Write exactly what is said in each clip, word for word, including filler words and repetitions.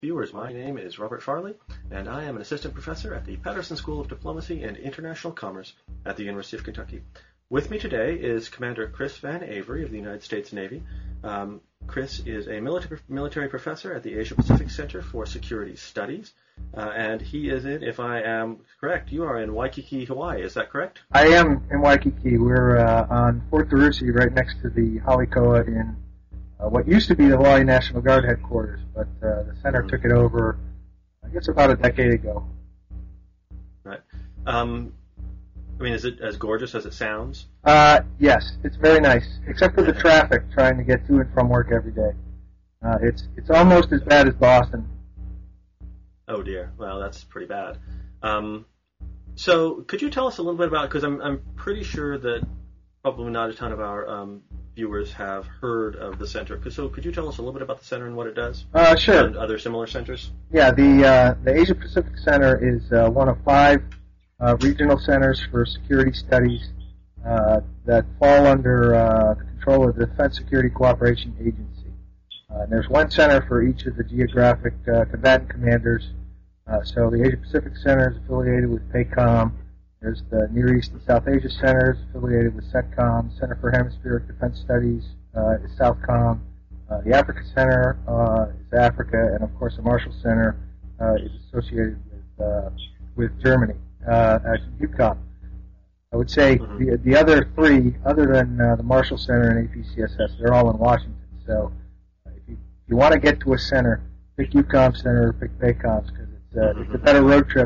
Viewers, my name is Robert Farley, and I am an assistant professor at the Patterson School of Diplomacy and International Commerce at the University of Kentucky. With me today is Commander Chris Van Avery of the United States Navy. Um, Chris is a military, military professor at the Asia Pacific Center for Security Studies, uh, and he is in, if I am correct, you are in Waikiki, Hawaii. Is that correct? I am in Waikiki. We're uh, on Fort Tarusi, right next to the Halikoa in uh, what used to be the Hawaii National Guard headquarters, but uh, the center mm-hmm. took it over, I guess, about a decade ago. Right. Um, I mean, is it as gorgeous as it sounds? Uh, yes, it's very nice, except for the traffic trying to get to and from work every day. Uh, it's it's almost as bad as Boston. Oh dear, well that's pretty bad. Um, so could you tell us a little bit about, because I'm I'm pretty sure that probably not a ton of our um, viewers have heard of the center. So could you tell us a little bit about the center and what it does? Uh, sure. And other similar centers? Yeah, the uh, the Asia Pacific Center is uh, one of five Uh, regional centers for security studies uh, that fall under uh, the control of the Defense Security Cooperation Agency. Uh, and there's one center for each of the geographic uh, combatant commanders. Uh, so the Asia Pacific Center is affiliated with PACOM. There's the Near East and South Asia Center is affiliated with CENTCOM. Center for Hemispheric Defense Studies uh, is SOUTHCOM. Uh, the Africa Center uh, is Africa, and of course the Marshall Center uh, is associated with uh, with Germany. Uh, at UCOM. I would say mm-hmm. the the other three, other than uh, the Marshall Center and A P C S S, they're all in Washington. So uh, if you if you want to get to a center, pick UCOM Center or pick PACOM's because it's uh, mm-hmm. it's a better road trip.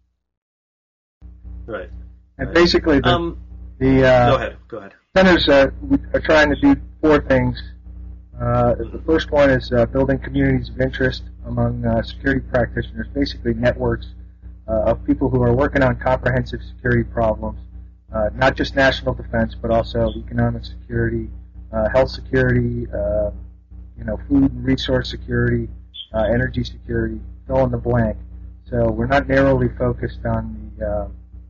Right. And right. basically, the um, the uh, go ahead. Go ahead. Centers uh, are trying to do four things. Uh, the first one is uh, building communities of interest among uh, security practitioners, basically networks Uh, of people who are working on comprehensive security problems, uh, not just national defense, but also economic security, uh, health security, uh, you know, food and resource security, uh, energy security, fill in the blank. So we're not narrowly focused on the, uh,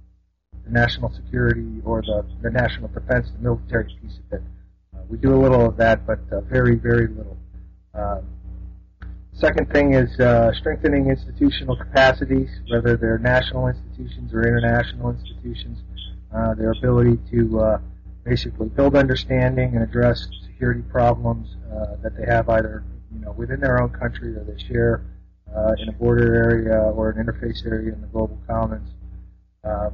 the national security or the, the national defense, the military piece of it. Uh, we do a little of that, but uh, very, very little. Um, Second thing is uh, strengthening institutional capacities, whether they're national institutions or international institutions, uh, their ability to uh, basically build understanding and address security problems uh, that they have either you know within their own country or they share uh, in a border area or an interface area in the global commons. Um,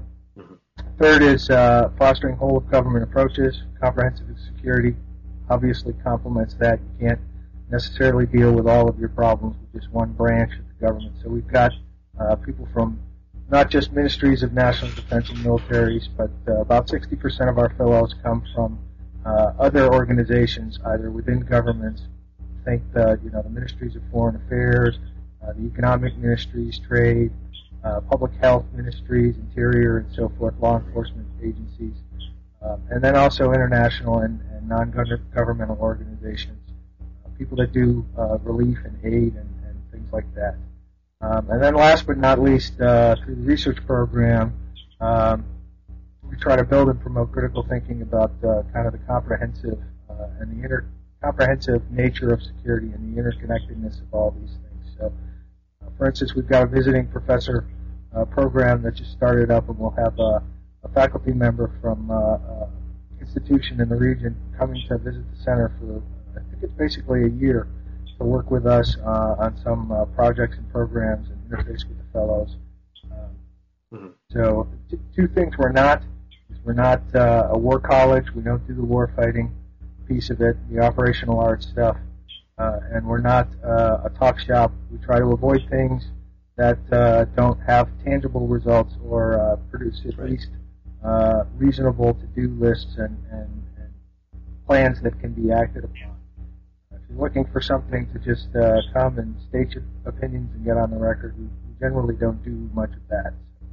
third is uh, fostering whole of government approaches. Comprehensive security obviously complements that. You can't necessarily deal with all of your problems with just one branch of the government. So we've got uh, people from not just ministries of national defense and militaries, but uh, about sixty percent of our fellows come from uh, other organizations, either within governments. Think the you know the ministries of foreign affairs, uh, the economic ministries, trade, uh, public health ministries, interior, and so forth, law enforcement agencies, um, and then also international and, and non-governmental organizations. People that do uh, relief and aid and, and things like that. Um, and then last but not least, uh, through the research program, um, we try to build and promote critical thinking about uh, kind of the comprehensive uh, and the inter comprehensive nature of security and the interconnectedness of all these things. So, uh, for instance, we've got a visiting professor uh, program that just started up, and we'll have a, a faculty member from uh, uh, institution in the region coming to visit the center for I think it's basically a year to work with us uh, on some uh, projects and programs and interface with the fellows. Um, mm-hmm. So t- two things we're not. We're not uh, a war college. We don't do the war fighting piece of it, the operational art stuff. Uh, and we're not uh, a talk shop. We try to avoid things that uh, don't have tangible results or uh, produce at right. least uh, reasonable to-do lists and, and, and plans that can be acted upon. If you're looking for something to just uh, come and state your opinions and get on the record, we, we generally don't do much of that.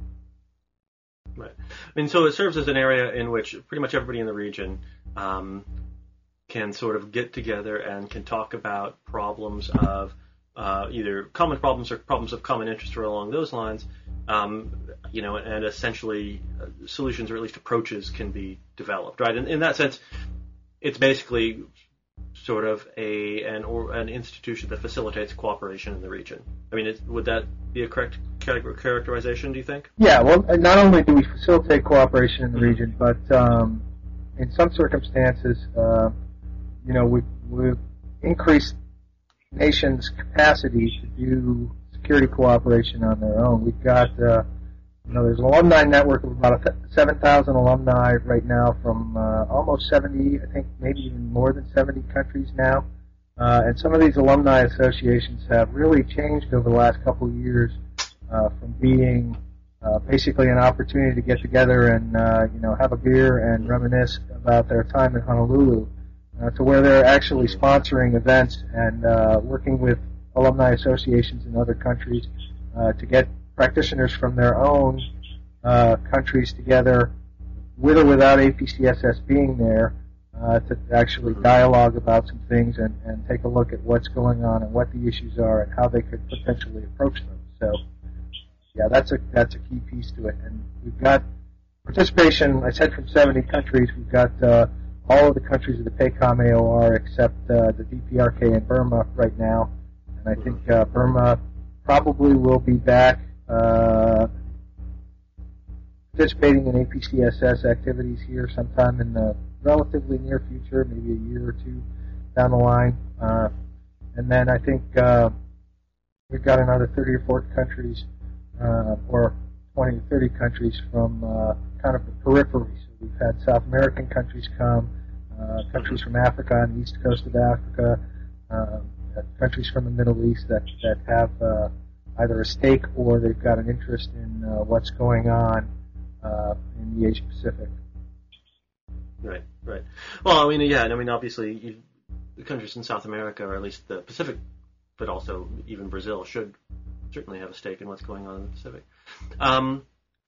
Right. I mean, so it serves as an area in which pretty much everybody in the region um, can sort of get together and can talk about problems of uh, either common problems or problems of common interest or along those lines, um, you know, and essentially uh, solutions or at least approaches can be developed, right? And in that sense, it's basically sort of a an or an institution that facilitates cooperation in the region. I mean, it, would that be a correct characterization, do you think? Yeah, well, not only do we facilitate cooperation in the region, but um, in some circumstances, uh, you know, we've, we've increased nations' capacity to do security cooperation on their own. We've got, uh, you know, there's an alumni network of about seven thousand alumni right now from uh, almost seventy, I think maybe even more than seventy countries now. Uh, and some of these alumni associations have really changed over the last couple of years uh, from being uh, basically an opportunity to get together and, uh, you know, have a beer and reminisce about their time in Honolulu uh, to where they're actually sponsoring events and uh, working with alumni associations in other countries uh, to get practitioners from their own uh, countries together, with or without A P C S S being there, uh, to actually dialogue about some things and, and take a look at what's going on and what the issues are and how they could potentially approach them. So, yeah, that's a that's a key piece to it. And we've got participation, I said, from seventy countries. We've got uh, all of the countries of the PACOM A O R except uh, the D P R K in Burma right now. And I think uh, Burma probably will be back uh, participating in A P C S S activities here sometime in the relatively near future, maybe a year or two down the line. Uh, and then I think uh, we've got another thirty or forty countries, uh, or twenty to thirty countries from uh, kind of the periphery. So we've had South American countries come, uh, countries from Africa on the east coast of Africa, uh, countries from the Middle East that, that have uh, either a stake or they've got an interest in uh, what's going on uh, in the Asia Pacific. Right, right. Well, I mean, yeah, I mean, obviously, you, the countries in South America, or at least the Pacific, but also even Brazil, should certainly have a stake in what's going on in the Pacific. Um,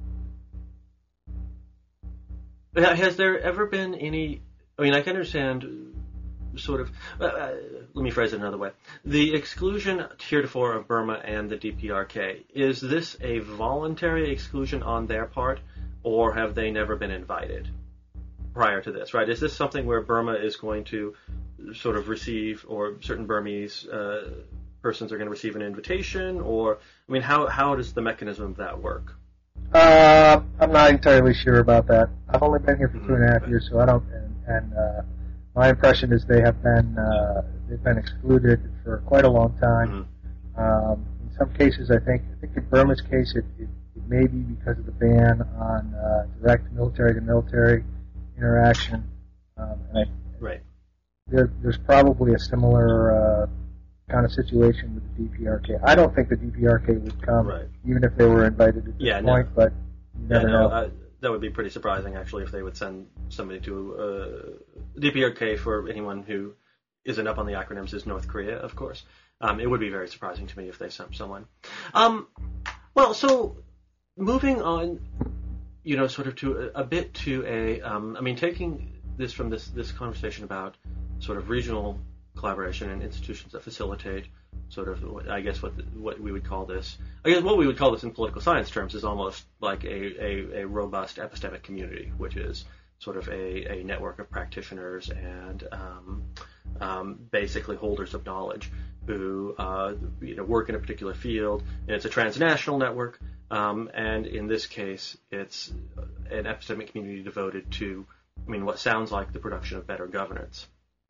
has there ever been any? I mean, I can understand. Sort of, uh, let me phrase it another way. The exclusion heretofore of Burma and the D P R K, is this a voluntary exclusion on their part, or have they never been invited prior to this, right? Is this something where Burma is going to sort of receive, or certain Burmese uh, persons are going to receive an invitation, or, I mean, how, how does the mechanism of that work? Uh, I'm not entirely sure about that. I've only been here for Mm-hmm. two and a half years, so I don't, and, and uh, my impression is they have been uh, they've been excluded for quite a long time. Mm-hmm. Um, in some cases, I think I think in Burma's case, it, it, it may be because of the ban on uh, direct military-to-military interaction. Um, and I, right. There, there's probably a similar uh, kind of situation with the D P R K. I don't think the D P R K would come, right. even if they were invited at this yeah, point. No. But you never yeah, no, know. Uh, that would be pretty surprising, actually, if they would send somebody to uh, D P R K. For anyone who isn't up on the acronyms, is North Korea, of course. Um, it would be very surprising to me if they sent someone. Um, well, so moving on, you know, sort of to a, a bit to a, um, I mean, taking this from this this conversation about sort of regional collaboration and institutions that facilitate sort of, I guess, what what we would call this, I guess what we would call this in political science terms is almost like a, a, a robust epistemic community, which is sort of a, a network of practitioners and um, um, basically holders of knowledge who uh, you know work in a particular field. And it's a transnational network, um, and in this case, it's an epistemic community devoted to, I mean, what sounds like the production of better governance.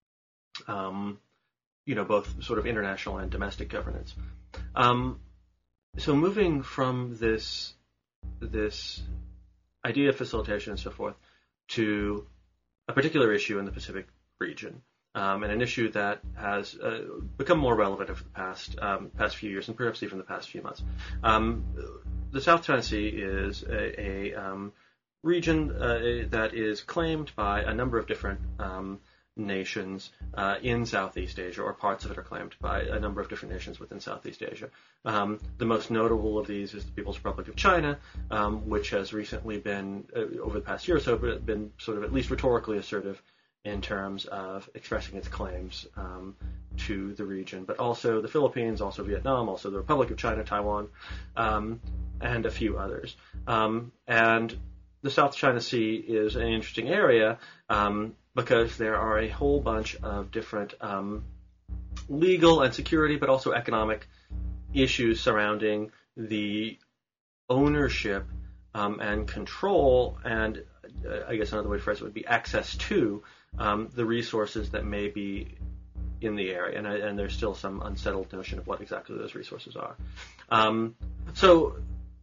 Um, you know, both sort of international and domestic governance. Um, so moving from this this idea of facilitation and so forth to a particular issue in the Pacific region, um, and an issue that has uh, become more relevant over the past um, past few years and perhaps even the past few months. Um, the South China Sea is a, a um, region uh, that is claimed by a number of different um, nations uh, in Southeast Asia, or parts of it are claimed by a number of different nations within Southeast Asia. Um, the most notable of these is the People's Republic of China, um, which has recently been, uh, over the past year or so, been sort of at least rhetorically assertive in terms of expressing its claims um, to the region, but also the Philippines, also Vietnam, also the Republic of China, Taiwan, um, and a few others. Um, and the South China Sea is an interesting area um, because there are a whole bunch of different um, legal and security, but also economic issues surrounding the ownership um, and control, and uh, I guess another way to phrase it would be access to um, the resources that may be in the area, and, and there's still some unsettled notion of what exactly those resources are. Um, so,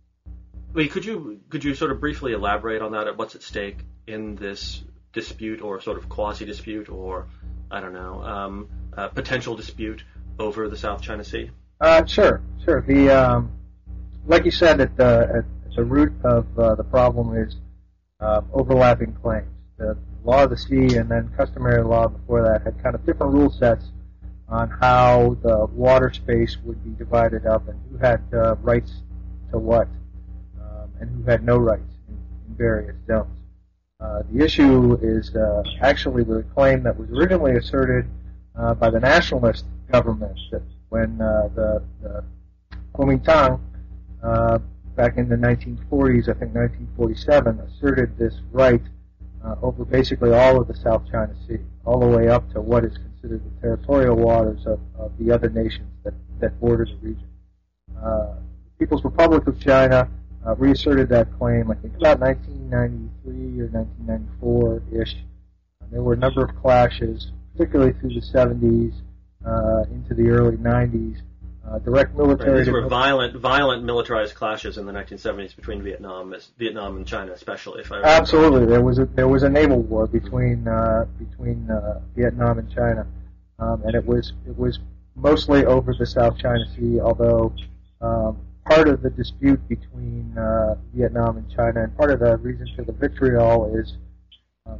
I mean, could you could you sort of briefly elaborate on that? What's at stake in this dispute, or sort of quasi dispute, or I don't know, um, uh, potential dispute over the South China Sea? Uh, sure, sure. The um, like you said, at the at the root of uh, the problem is uh, overlapping claims. The law of the sea and then customary law before that had kind of different rule sets on how the water space would be divided up and who had uh, rights to what um, and who had no rights in, in various zones. Uh, the issue is uh, actually the claim that was originally asserted uh, by the nationalist government that when uh, the, the Kuomintang uh, back in the nineteen forties, I think nineteen forty-seven, asserted this right uh, over basically all of the South China Sea, all the way up to what is considered the territorial waters of, of the other nations that, that border the region. Uh, the People's Republic of China uh, reasserted that claim, I think, about nineteen ninety-three or nineteen ninety-four-ish. Uh, there were a number of clashes, particularly through the seventies uh, into the early nineties. Uh, direct military. Right, these were violent, violent militarized clashes in the nineteen seventies between Vietnam, Vietnam and China, especially. If I remember. Absolutely, there was a there was a naval war between uh, between uh, Vietnam and China, um, and it was it was mostly over the South China Sea. Although um, part of the dispute between uh, Vietnam and China, and part of the reason for the vitriol is um,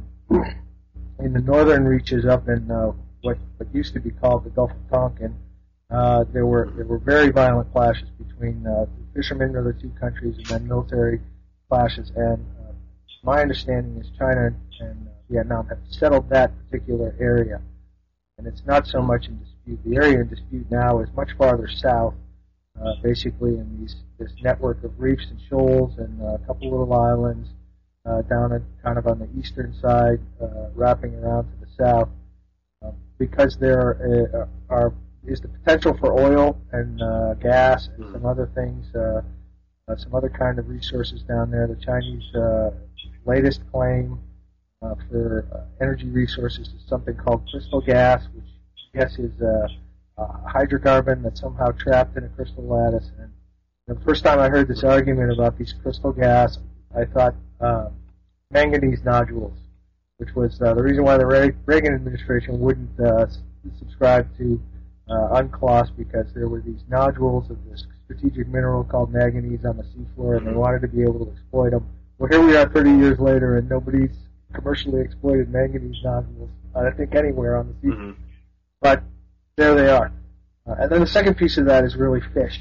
in the northern reaches up in uh, what what used to be called the Gulf of Tonkin. Uh, there were there were very violent clashes between uh, the fishermen of the two countries, and then military clashes. And uh, my understanding is China and uh, Vietnam have settled that particular area, and it's not so much in dispute. The area in dispute now is much farther south, uh, basically in these this network of reefs and shoals and uh, a couple little islands uh, down at, kind of on the eastern side, uh, wrapping around to the south, uh, because there uh, are is the potential for oil and uh, gas and some other things, uh, uh, some other kind of resources down there. The Chinese uh, latest claim uh, for uh, energy resources is something called crystal gas, which I guess is uh, a hydrocarbon that's somehow trapped in a crystal lattice. And the first time I heard this argument about these crystal gas, I thought uh, manganese nodules, which was uh, the reason why the Reagan administration wouldn't uh, subscribe to Uh, UNCLOS, because there were these nodules of this strategic mineral called manganese on the seafloor, and they wanted to be able to exploit them. Well, here we are thirty years later, and nobody's commercially exploited manganese nodules, I think, anywhere on the seafloor. Mm-hmm. But there they are. Uh, and then the second piece of that is really fish.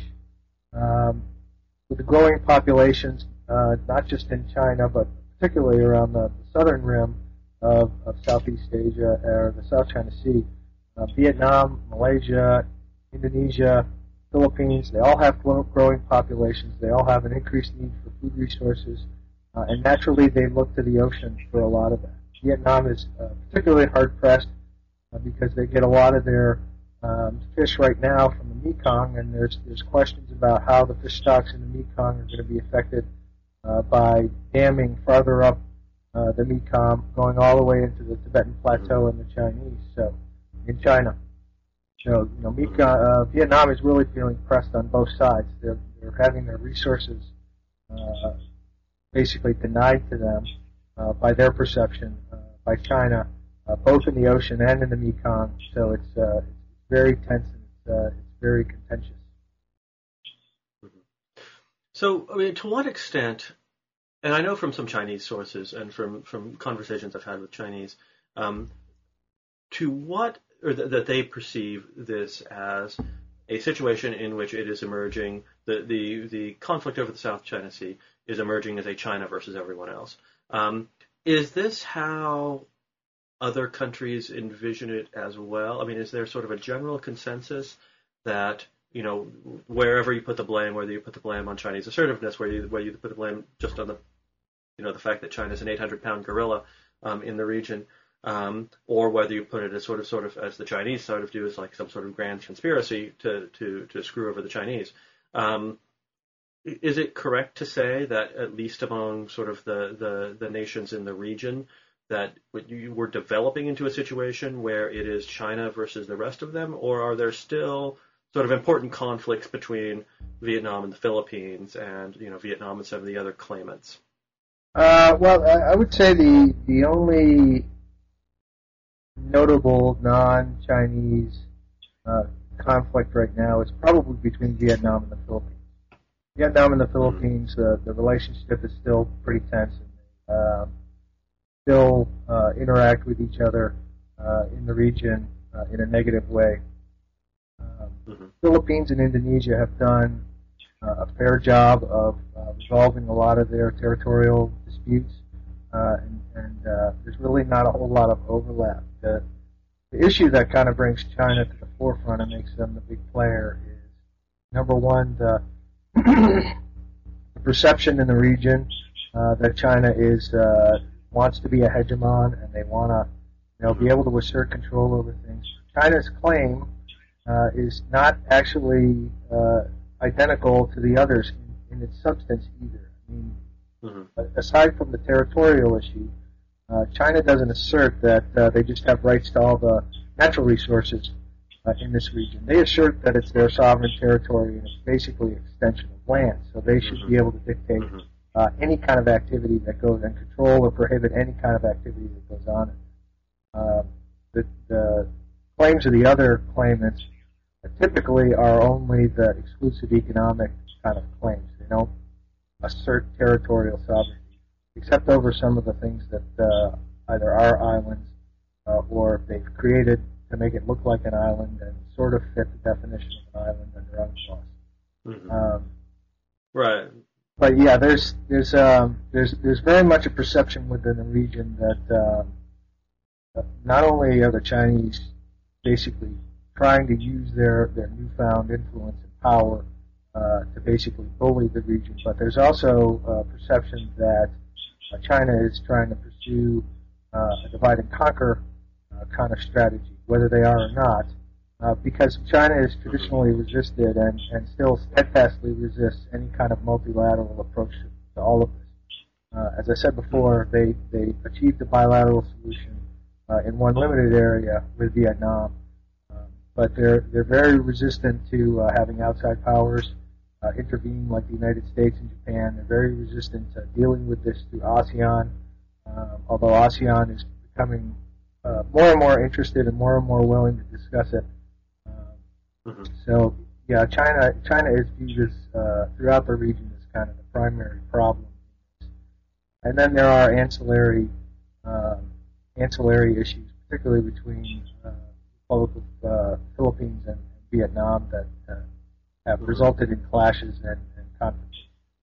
Um, with the growing populations, uh, not just in China, but particularly around the, the southern rim of, of Southeast Asia, or the South China Sea, Uh, Vietnam, Malaysia, Indonesia, Philippines, they all have growing populations. They all have an increased need for food resources, uh, and naturally they look to the ocean for a lot of that. Vietnam is uh, particularly hard-pressed uh, because they get a lot of their um, fish right now from the Mekong, and there's there's questions about how the fish stocks in the Mekong are going to be affected uh, by damming farther up uh, the Mekong, going all the way into the Tibetan Plateau and the Chinese. So. In China, so you know, Mekong, uh, Vietnam is really feeling pressed on both sides. They're they're having their resources uh, basically denied to them uh, by their perception uh, by China, uh, both in the ocean and in the Mekong. So it's uh, it's very tense and it's, uh, it's very contentious. So, I mean, to what extent? And I know from some Chinese sources and from from conversations I've had with Chinese, um, to what or th- that they perceive this as a situation in which it is emerging, the, the, the conflict over the South China Sea is emerging as a China versus everyone else. Um, is this how other countries envision it as well? I mean, is there sort of a general consensus that, you know, wherever you put the blame, whether you put the blame on Chinese assertiveness, whether you, whether you put the blame just on the you know, the fact that China's an eight hundred pound gorilla um, in the region, um, or whether you put it as sort of, sort of, as the Chinese sort of do, as like some sort of grand conspiracy to to to screw over the Chinese. Um, is it correct to say that at least among sort of the the, the nations in the region, that you were developing into a situation where it is China versus the rest of them, or are there still sort of important conflicts between Vietnam and the Philippines, and you know Vietnam and some of the other claimants? Uh, well, I would say the the only notable non-Chinese uh, conflict right now is probably between Vietnam and the Philippines. Vietnam and the Philippines, uh, the relationship is still pretty tense. And, uh, still uh, interact with each other uh, in the region uh, in a negative way. Um, mm-hmm. Philippines and Indonesia have done uh, a fair job of uh, resolving a lot of their territorial disputes, uh, and, and uh, there's really not a whole lot of overlap. The, the issue that kind of brings China to the forefront and makes them the big player is, number one, the, the perception in the region uh, that China is uh, wants to be a hegemon, and they want to, you know, be able to assert control over things. China's claim uh, is not actually uh, identical to the others in, in its substance either. I mean, mm-hmm. aside from the territorial issue, uh, China doesn't assert that uh, they just have rights to all the natural resources uh, in this region. They assert that it's their sovereign territory and it's basically an extension of land, so they should mm-hmm. be able to dictate mm-hmm. Uh, any kind of activity that goes and control or prohibit any kind of activity that goes on. Uh, the, the claims of the other claimants typically are only the exclusive economic kind of claims. They don't assert territorial sovereignty, except over some of the things that uh, either are islands uh, or they've created to make it look like an island and sort of fit the definition of an island under UNCLOS. Mm-hmm. Um, right. But yeah, there's there's um, there's there's very much a perception within the region that uh, not only are the Chinese basically trying to use their, their newfound influence and power uh, to basically bully the region, but there's also a perception that uh, China is trying to pursue uh, a divide and conquer uh, kind of strategy, whether they are or not. Uh, because China has traditionally resisted and, and still steadfastly resists any kind of multilateral approach to, to all of this. Uh, as I said before, they, they achieved a bilateral solution uh, in one limited area with Vietnam, um, but they're they're very resistant to uh, having outside powers uh, intervene like the United States and Japan. They're very resistant to dealing with this through ASEAN, um, although ASEAN is becoming uh, more and more interested and more and more willing to discuss it. Mm-hmm. So, yeah, China China is viewed as, uh, throughout the region as kind of the primary problem. And then there are ancillary um, ancillary issues, particularly between uh, the Republic of uh, Philippines and, and Vietnam, that uh, have mm-hmm. resulted in clashes and, and conflicts.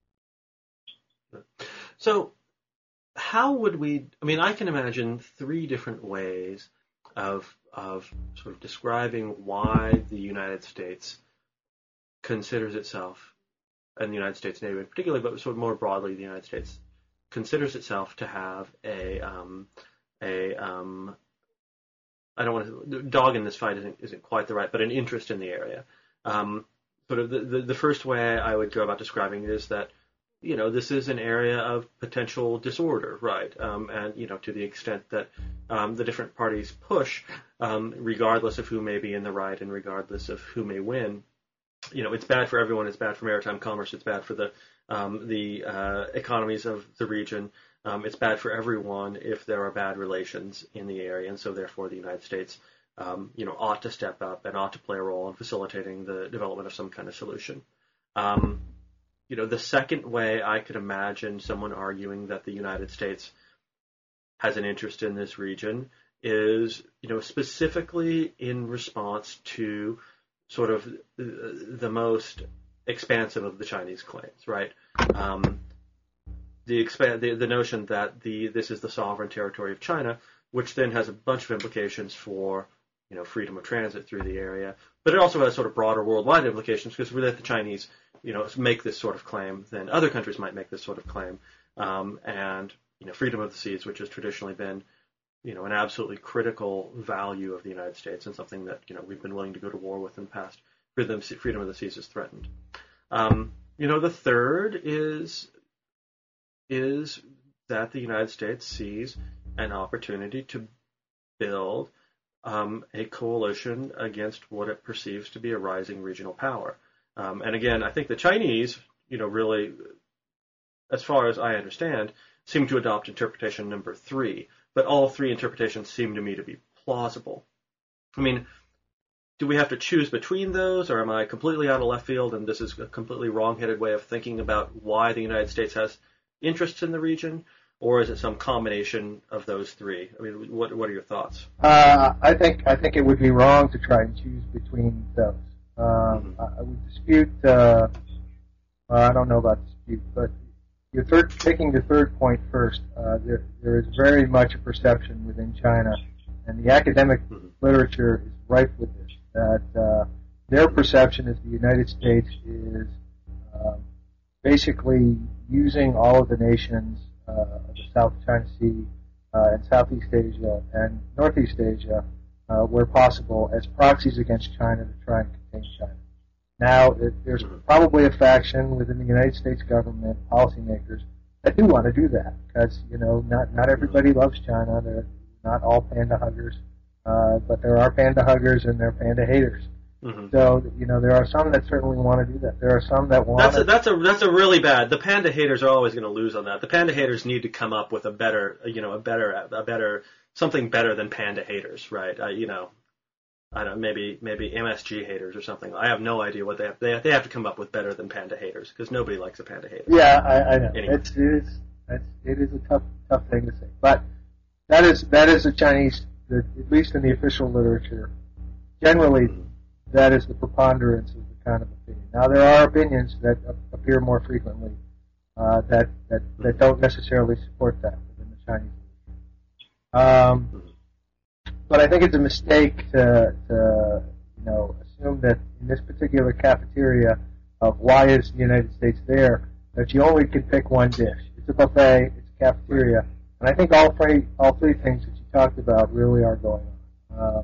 So, how would we? I mean, I can imagine three different ways of of sort of describing why the United States considers itself, and the United States Navy in particular, but sort of more broadly, the United States considers itself to have a um, a um, I don't want to dog in this fight isn't isn't quite the right, but an interest in the area. Um, sort of the, the the first way I would go about describing it is that, you know, this is an area of potential disorder, right? Um, and, you know, to the extent that um, the different parties push, um, regardless of who may be in the right and regardless of who may win, you know, it's bad for everyone. It's bad for maritime commerce. It's bad for the um, the uh, economies of the region. Um, it's bad for everyone if there are bad relations in the area, and so therefore the United States, um, you know, ought to step up and ought to play a role in facilitating the development of some kind of solution. Um, You know, the second way I could imagine someone arguing that the United States has an interest in this region is, you know, specifically in response to sort of the most expansive of the Chinese claims, right? Um, the, expa- the the notion that the this is the sovereign territory of China, which then has a bunch of implications for, you know, freedom of transit through the area, but it also has sort of broader worldwide implications because we let the Chinese, you know, make this sort of claim, then other countries might make this sort of claim. um, and you know, freedom of the seas, which has traditionally been, you know, an absolutely critical value of the United States and something that, you know, we've been willing to go to war with in the past. Freedom, freedom of the seas is threatened. Um, you know, the third is is that the United States sees an opportunity to build um, a coalition against what it perceives to be a rising regional power. Um, and again, I think the Chinese, you know, really, as far as I understand, seem to adopt interpretation number three, but all three interpretations seem to me to be plausible. I mean, do we have to choose between those, or am I completely out of left field and this is a completely wrong-headed way of thinking about why the United States has interests in the region, or is it some combination of those three? I mean, what what are your thoughts? Uh, I think I think it would be wrong to try and choose between those. Um, mm-hmm. I, I would dispute. Uh, well, I don't know about dispute, but your third, taking the third point first, uh, there there is very much a perception within China, and the academic mm-hmm. literature is rife with this, that uh, their perception is the United States is uh, basically using all of the nations uh, of the South China Sea uh, and Southeast Asia and Northeast Asia, uh, where possible, as proxies against China to try and contain China. Now, it, there's probably a faction within the United States government, policymakers, that do want to do that, because, you know, not not everybody loves China. They're not all panda huggers, uh, but there are panda huggers and there are panda haters. Mm-hmm. So, you know, there are some that certainly want to do that. There are some that want that's a, to... That's a, that's a really bad... The panda haters are always going to lose on that. The panda haters need to come up with a better, you know, a better, a better, something better than panda haters, right? Uh, you know, I don't know, maybe, maybe M S G haters or something. I have no idea what they have. They have, they have to come up with better than panda haters, because nobody likes a panda hater. Yeah, I, I know. Anyway. It's, it is, it's, it is a tough, tough thing to say. But that is, that is a Chinese, at least in the official literature, generally... Mm-hmm. That is the preponderance of the kind of opinion. Now, there are opinions that appear more frequently uh, that, that that don't necessarily support that within the Chinese literature. Um, but I think it's a mistake to, to you know assume that in this particular cafeteria of why is the United States there, that you only can pick one dish. It's a buffet. It's a cafeteria, and I think all three all three things that you talked about really are going on. Uh,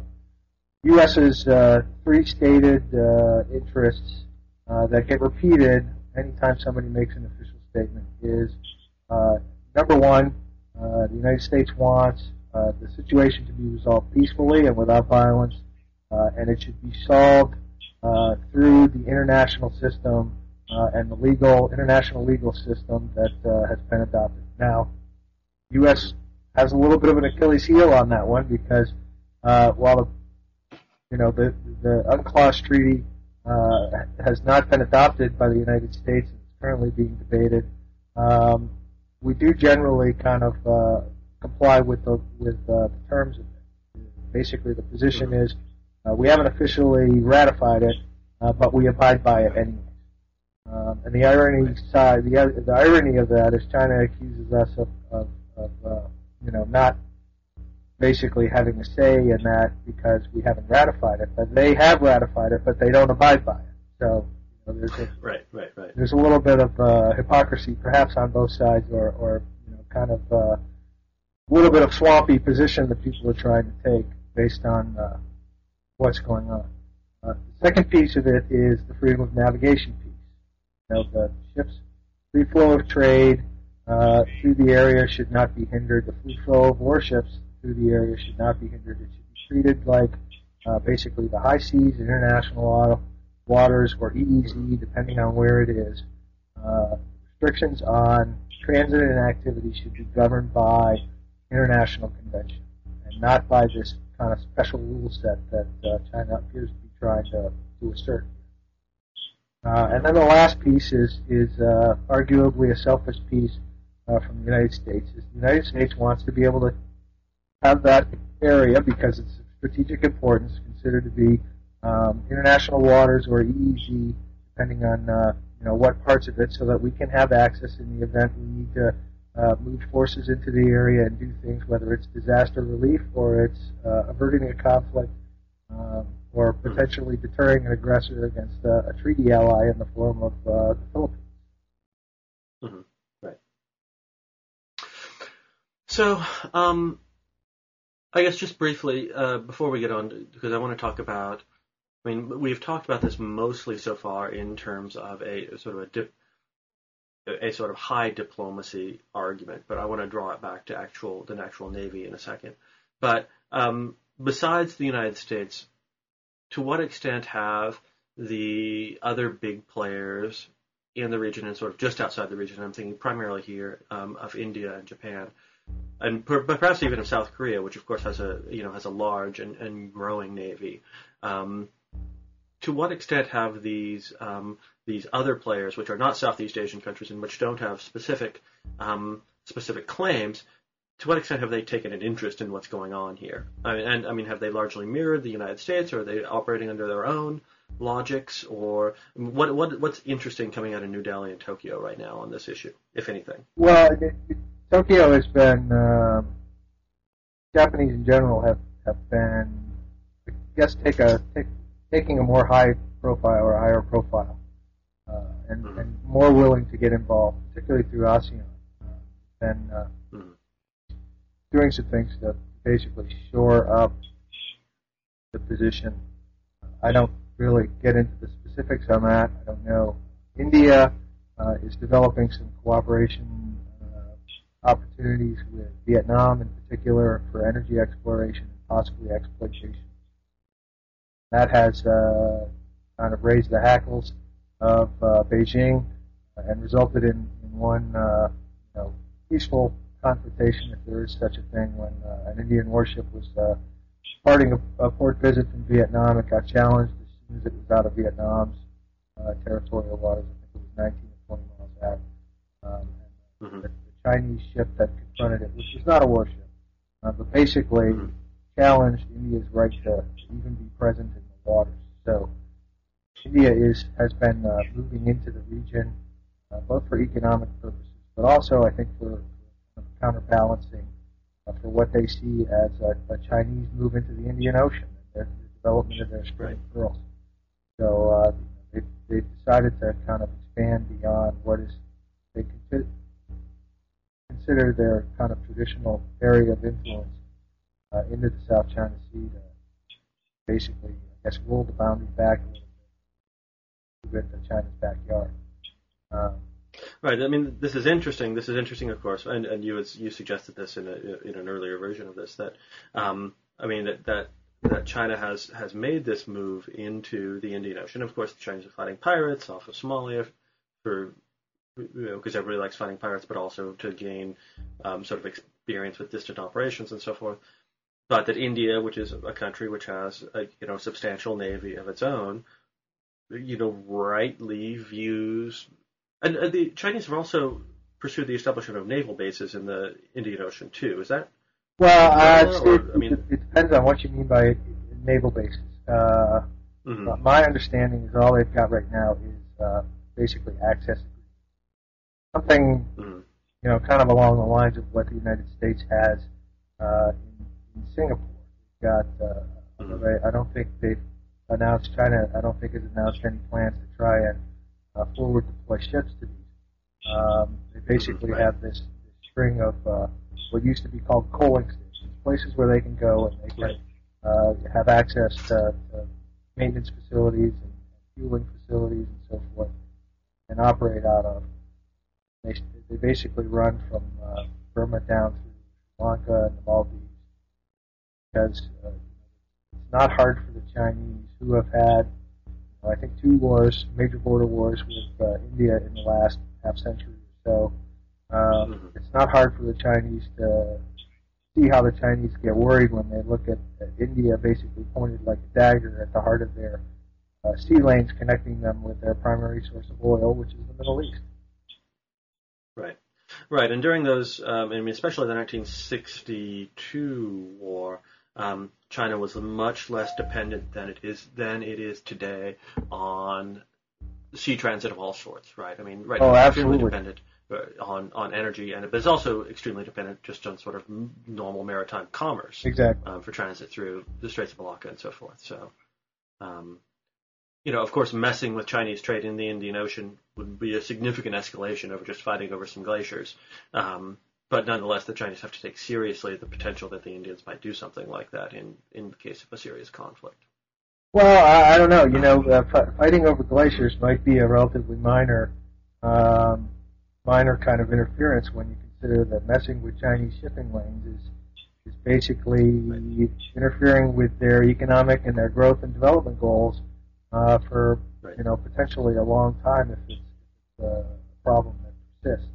U.S.'s uh, three stated uh, interests uh, that get repeated anytime somebody makes an official statement is, uh, number one, uh, the United States wants uh, the situation to be resolved peacefully and without violence, uh, and it should be solved uh, through the international system uh, and the legal international legal system that uh, has been adopted. Now, U S has a little bit of an Achilles heel on that one because uh, while the You know, the the UNCLOS Treaty uh, has not been adopted by the United States. It's currently being debated. Um, we do generally kind of uh, comply with the with uh, the terms of it. Basically, the position is uh, we haven't officially ratified it, uh, but we abide by it anyway. Um, and the irony side, the the irony of that is China accuses us of of, of uh, you know not. basically having a say in that because we haven't ratified it, but they have ratified it, but they don't abide by it. So you know, there's a, right, right, right. There's a little bit of uh, hypocrisy, perhaps on both sides, or, or you know, kind of uh, a little bit of swampy position that people are trying to take based on uh, what's going on. Uh, the second piece of it is the freedom of navigation piece. You know, the ships' free flow of trade uh, through the area should not be hindered. The free flow of warships through the area should not be hindered. It should be treated like uh, basically the high seas, international waters, or E E Z, depending on where it is. Uh, restrictions on transit and activity should be governed by international convention and not by this kind of special rule set that uh, China appears to be trying to, to assert. Uh, and then the last piece is, is uh, arguably a selfish piece uh, from the United States. Is the United States wants to be able to have that area, because it's of strategic importance, considered to be um, international waters or E E Z, depending on uh, you know what parts of it, so that we can have access in the event we need to uh, move forces into the area and do things, whether it's disaster relief or it's uh, averting a conflict um, or potentially deterring an aggressor against uh, a treaty ally in the form of uh, the Philippines. Mm-hmm. Right. So, um, I guess just briefly, uh, before we get on, because I want to talk about, I mean, we've talked about this mostly so far in terms of a sort of a dip, a sort of high diplomacy argument, but I want to draw it back to actual the actual Navy in a second. But um, besides the United States, to what extent have the other big players in the region and sort of just outside the region, I'm thinking primarily here um, of India and Japan, and per, but perhaps even of South Korea, which of course has a you know has a large and, and growing navy. Um, to what extent have these um, these other players, which are not Southeast Asian countries and which don't have specific um, specific claims, to what extent have they taken an interest in what's going on here? I mean, and I mean, have they largely mirrored the United States, or are they operating under their own logics, or what what what's interesting coming out of New Delhi and Tokyo right now on this issue, if anything? Well, it, it, Tokyo has been, um, Japanese in general have, have been, I guess, take a, take, taking a more high profile or a higher profile, uh, and, mm-hmm. and more willing to get involved, particularly through ASEAN, uh, and uh, mm-hmm. doing some things to basically shore up the position. I don't really get into the specifics on that. I don't know. India uh, is developing some cooperation opportunities with Vietnam in particular for energy exploration and possibly exploitation. That has uh, kind of raised the hackles of uh, Beijing and resulted in, in one uh, you know, peaceful confrontation, if there is such a thing, when uh, an Indian warship was uh, departing a, a port visit from Vietnam. It got challenged as soon as it was out of Vietnam's uh, territorial waters. I think it was nineteen or twenty miles out. Um, and mm-hmm. the, Chinese ship that confronted it, which was not a warship, uh, but basically mm-hmm. challenged India's right to, to even be present in the waters. So India is has been uh, moving into the region, uh, both for economic purposes, but also I think for, for counterbalancing uh, for what they see as a, a Chinese move into the Indian Ocean and their, the development of their string of pearls. So uh, they, they've decided to kind of expand beyond what is they consider consider their kind of traditional area of influence uh, into the South China Sea to basically, I guess, roll the boundary back a little bit, move it to China's backyard. Um, right. I mean, this is interesting. This is interesting, of course, and, and you you suggested this in a, in an earlier version of this that um, I mean that, that that China has has made this move into the Indian Ocean. Of course, the Chinese are fighting pirates off of Somalia for. You know, because everybody likes fighting pirates, but also to gain um, sort of experience with distant operations and so forth. But that India, which is a country which has a you know substantial navy of its own, you know, rightly views, and uh, the Chinese have also pursued the establishment of naval bases in the Indian Ocean too. Is that? Well, uh, or, it, I mean, it, it depends on what you mean by naval bases. Uh, mm-hmm. My understanding is all they've got right now is uh, basically access. Something, mm-hmm. you know, kind of along the lines of what the United States has uh, in, in Singapore. We've got, uh, mm-hmm. I don't think they've announced, China, I don't think has announced any plans to try and uh, forward deploy ships to these. Um, they basically mm-hmm. have this, this string of uh, what used to be called coaling stations, places where they can go and they can uh, have access to, to maintenance facilities and fueling facilities and so forth, and operate out of. They, they basically run from uh, Burma down through Sri Lanka and the Maldives because uh, it's not hard for the Chinese, who have had, you know, I think, two wars, major border wars with uh, India in the last half century or so. Um, mm-hmm. It's not hard for the Chinese to see how the Chinese get worried when they look at, at India basically pointed like a dagger at the heart of their uh, sea lanes, connecting them with their primary source of oil, which is the Middle East. Right, right, and during those, um, I mean, especially the nineteen sixty-two war, um, China was much less dependent than it is than it is today on sea transit of all sorts. Right, I mean, right, oh, it's absolutely. extremely dependent on on energy, and but it's also extremely dependent just on sort of normal maritime commerce. Exactly. Um, for transit through the Straits of Malacca and so forth. So. Um, You know, of course, messing with Chinese trade in the Indian Ocean would be a significant escalation over just fighting over some glaciers. Um, but nonetheless, the Chinese have to take seriously the potential that the Indians might do something like that in, in the case of a serious conflict. Well, I, I don't know. You know, uh, f- fighting over glaciers might be a relatively minor, um, minor kind of interference when you consider that messing with Chinese shipping lanes is is basically right. interfering with their economic and their growth and development goals uh, for right. you know potentially a long time if it's, if it's a problem that persists.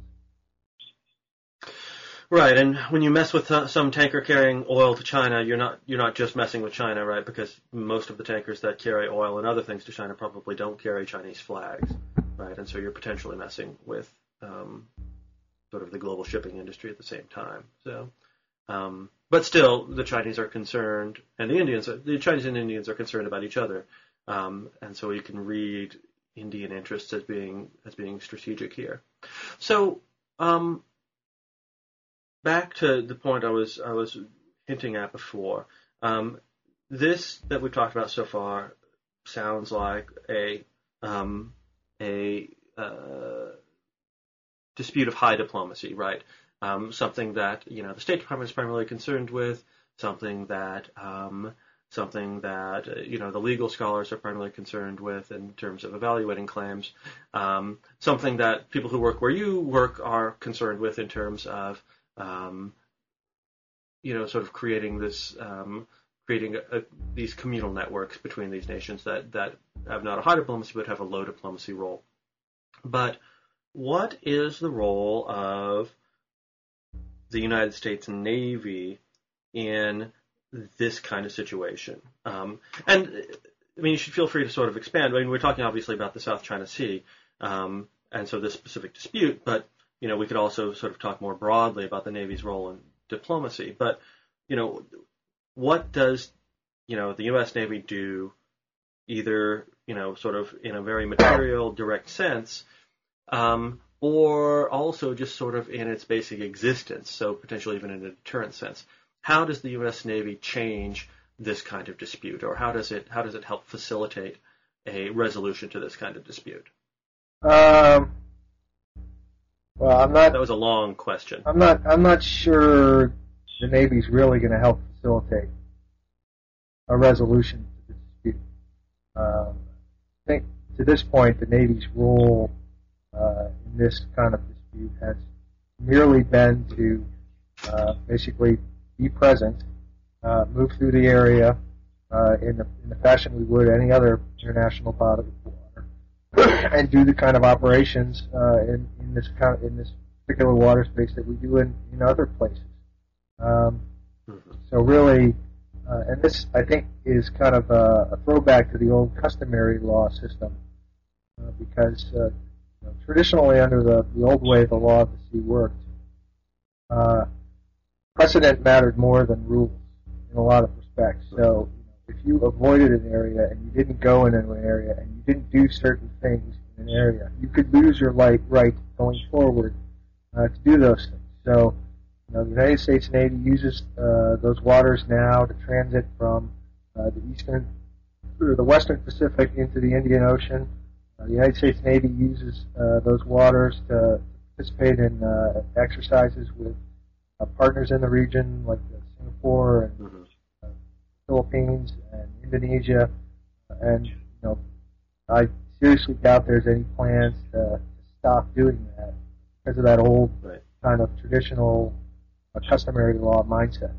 Right, and when you mess with uh, some tanker carrying oil to China, you're not you're not just messing with China, right? Because most of the tankers that carry oil and other things to China probably don't carry Chinese flags, right? And so you're potentially messing with um, sort of the global shipping industry at the same time. So, um, but still, the Chinese are concerned, and the Indians, the Chinese and Indians are concerned about each other, um, and so you can read Indian interests as being as being strategic here. So. Um, Back to the point I was I was hinting at before. Um, this that we've talked about so far sounds like a um, a uh, dispute of high diplomacy, right? Um, something that you know the State Department is primarily concerned with, something that um, something that uh, you know the legal scholars are primarily concerned with in terms of evaluating claims, um, something that people who work where you work are concerned with in terms of Um, you know, sort of creating this, um, creating a, a, these communal networks between these nations that, that have not a high diplomacy but have a low diplomacy role. But what is the role of the United States Navy in this kind of situation? Um, and, I mean, you should feel free to sort of expand. I mean, we're talking obviously about the South China Sea, um, and so this specific dispute, but you know, we could also sort of talk more broadly about the Navy's role in diplomacy. But, you know, what does, you know, the U S Navy do either, you know, sort of in a very material, direct sense, um, or also just sort of in its basic existence, so potentially even in a deterrent sense? How does the U S Navy change this kind of dispute, or how does it how does it help facilitate a resolution to this kind of dispute? Um. Well, I'm not. That was a long question. I'm not. I'm not sure the Navy's really going to help facilitate a resolution to the dispute. Um, I think to this point, the Navy's role uh, in this kind of dispute has merely been to uh, basically be present, uh, move through the area uh, in the in the fashion we would any other international body of water, and do the kind of operations uh, in in this kind of, in this particular water space that we do in, in other places. Um, mm-hmm. So really, uh, and this I think is kind of a, a throwback to the old customary law system, uh, because uh, you know, traditionally under the, the old way the law of the sea worked, uh, precedent mattered more than rules in a lot of respects. So if you avoided an area and you didn't go in an area and you didn't do certain things in an area, you could lose your right going forward uh, to do those things. So, you know, the United States Navy uses uh, those waters now to transit from uh, the eastern or the western Pacific into the Indian Ocean. Uh, the United States Navy uses uh, those waters to participate in uh, exercises with uh, partners in the region like uh, Singapore and mm-hmm. uh, Philippines and Indonesia. And you know, I seriously doubt there's any plans to, to stop doing that because of that old right. kind of traditional uh, customary law mindset.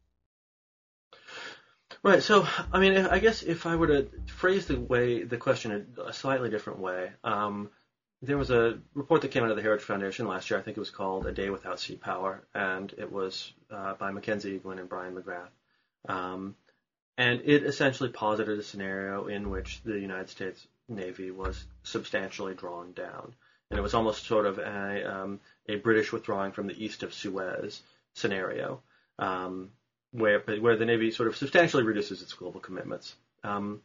Right. So, I mean, I guess if I were to phrase the way the question a slightly different way, um, there was a report that came out of the Heritage Foundation last year. I think it was called "A Day Without Sea Power," and it was uh, by Mackenzie Eaglin and Brian McGrath. Um, and it essentially posited a scenario in which the United States Navy was substantially drawn down, and it was almost sort of a, um, a British withdrawing from the east of Suez scenario. Um, Where, where the Navy sort of substantially reduces its global commitments. Um,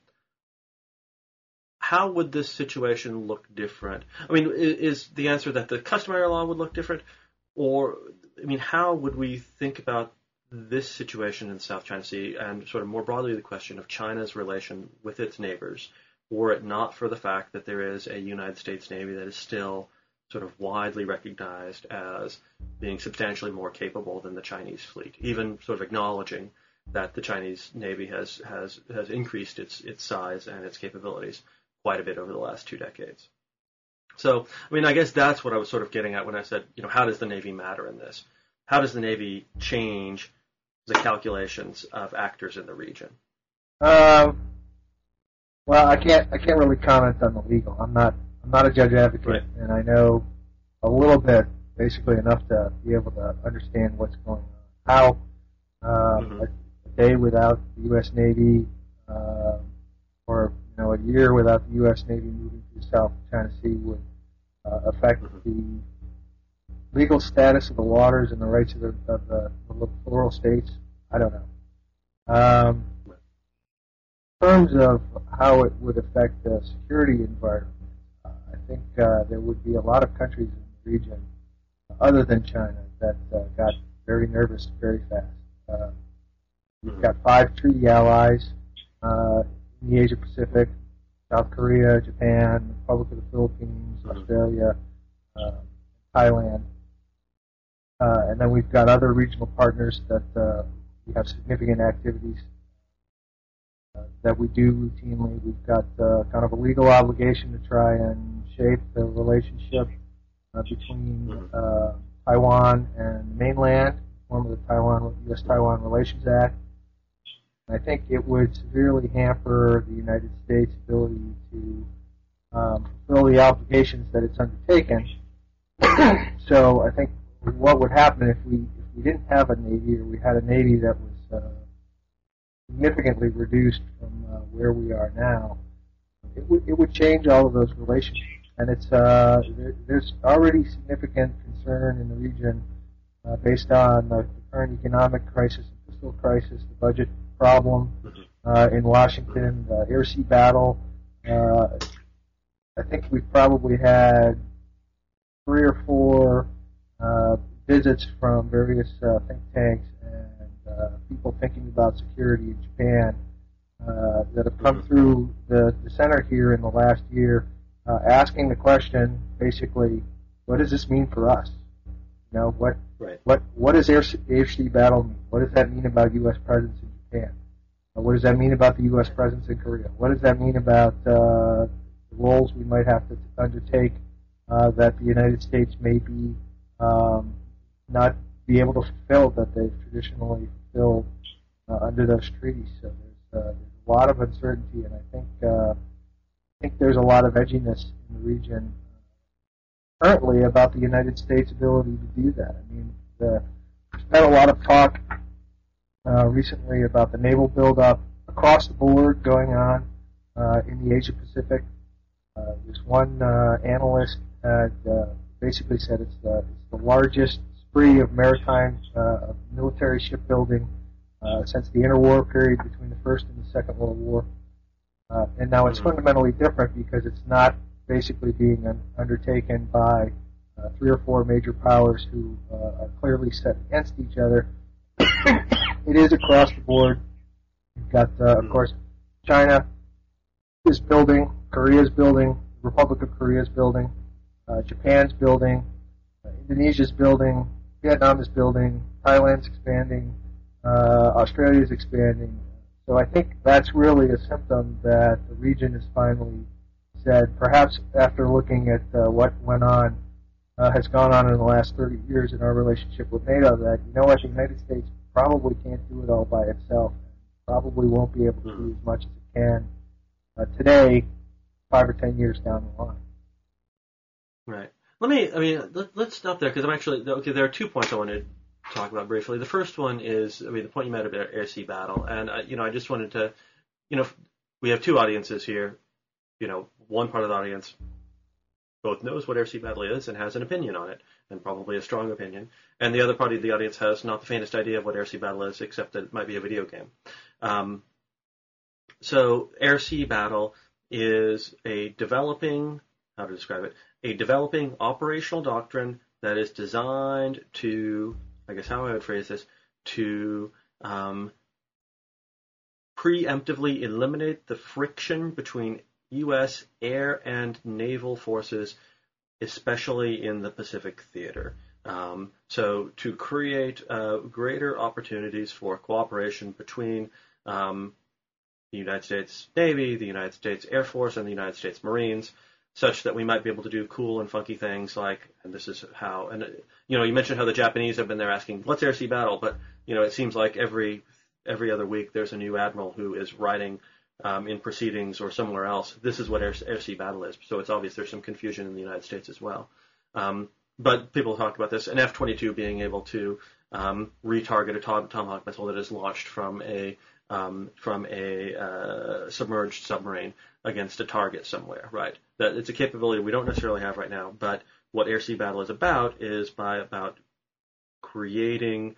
how would this situation look different? I mean, is, is the answer that the customary law would look different? Or, I mean, how would we think about this situation in the South China Sea and sort of more broadly the question of China's relation with its neighbors, were it not for the fact that there is a United States Navy that is still sort of widely recognized as being substantially more capable than the Chinese fleet, even sort of acknowledging that the Chinese Navy has has has increased its its size and its capabilities quite a bit over the last two decades. So, I mean, I guess that's what I was sort of getting at when I said, you know, how does the Navy matter in this? How does the Navy change the calculations of actors in the region? Um, well, I can't I can't really comment on the legal. I'm not I'm not a judge advocate, right. and I know a little bit, basically enough to be able to understand what's going on. How uh, mm-hmm. a, a day without the U S Navy, uh, or you know, a year without the U S Navy moving to the South China Sea would uh, affect mm-hmm. the legal status of the waters and the rights of the, of the, the littoral states. I don't know. Um, in terms of how it would affect the security environment, uh, I think uh, there would be a lot of countries in the region, other than China, that uh, got very nervous very fast. Uh, we've got five treaty allies uh, in the Asia Pacific: South Korea, Japan, Republic of the Philippines, mm-hmm. Australia, uh, Thailand. Uh, and then we've got other regional partners that uh, we have significant activities uh, that we do routinely. We've got uh, kind of a legal obligation to try and shape the relationship uh, between uh, Taiwan and the mainland, form of the Taiwan U S Taiwan Relations Act. And I think it would severely hamper the United States' ability to um, fulfill the obligations that it's undertaken. So I think what would happen if we if we didn't have a Navy, or we had a Navy that was uh, significantly reduced from uh, where we are now, it would it would change all of those relationships. And it's uh, there, there's already significant concern in the region uh, based on the current economic crisis, the fiscal crisis, the budget problem uh, in Washington, the air-sea battle. Uh, I think we've probably had three or four uh, visits from various uh, think tanks and uh, people thinking about security in Japan uh, that have come through the, the center here in the last year, uh, asking the question, basically, what does this mean for us? You know, what right. what what does air sea battle mean? What does that mean about U S presence in Japan? Uh, what does that mean about the U S presence in Korea? What does that mean about uh, the roles we might have to undertake uh, that the United States may be um, not be able to fulfill that they've traditionally fulfilled uh, under those treaties? So there's, uh, there's a lot of uncertainty, and I think uh, I think there's a lot of edginess in the region currently about the United States' ability to do that. I mean, the, there's been a lot of talk uh, recently about the naval buildup across the board going on uh, in the Asia Pacific. Uh, there's one uh, analyst had uh, basically said it's the, it's the largest spree of maritime uh, of military shipbuilding uh, since the interwar period between the First and the Second World War. Uh, and now it's fundamentally different because it's not basically being un- undertaken by uh, three or four major powers who uh, are clearly set against each other. It is across the board. You've got, uh, of course, China is building, Korea is building, the Republic of Korea is building, uh, Japan's building, uh, Indonesia's building, Vietnam is building, Thailand's expanding, uh, Australia's expanding. So I think that's really a symptom that the region has finally said, perhaps after looking at uh, what went on, uh, has gone on in the last thirty years in our relationship with NATO, that, you know what, the United States probably can't do it all by itself, probably won't be able to do as much as it can uh, today, five or ten years down the line. Right. Let me, I mean, let, let's stop there, because I'm actually, okay, there are two points I wanted to talk about briefly. The first one is, I mean, the point you made about air-sea battle, and, uh, you know, I just wanted to, you know, we have two audiences here. You know, one part of the audience both knows what air-sea battle is and has an opinion on it, and probably a strong opinion, and the other part of the audience has not the faintest idea of what air-sea battle is, except that it might be a video game. Um, so air-sea battle is a developing, how to describe it, a developing operational doctrine that is designed to, I guess how I would phrase this, to um, preemptively eliminate the friction between U S air and naval forces especially in the Pacific Theater. Um, so to create uh, greater opportunities for cooperation between um, the United States Navy, the United States Air Force, and the United States Marines, such that we might be able to do cool and funky things like, and this is how, and you know, you mentioned how the Japanese have been there asking, let's air-sea battle, but you know, it seems like every every other week there's a new admiral who is writing um, in proceedings or somewhere else, this is what air, air-sea battle is. So it's obvious there's some confusion in the United States as well. Um, but people talk about this, an F twenty-two being able to um, retarget a Tom, Tomahawk missile that is launched from a um, from a uh, submerged submarine against a target somewhere, right? That it's a capability we don't necessarily have right now, but what air-sea battle is about is by about creating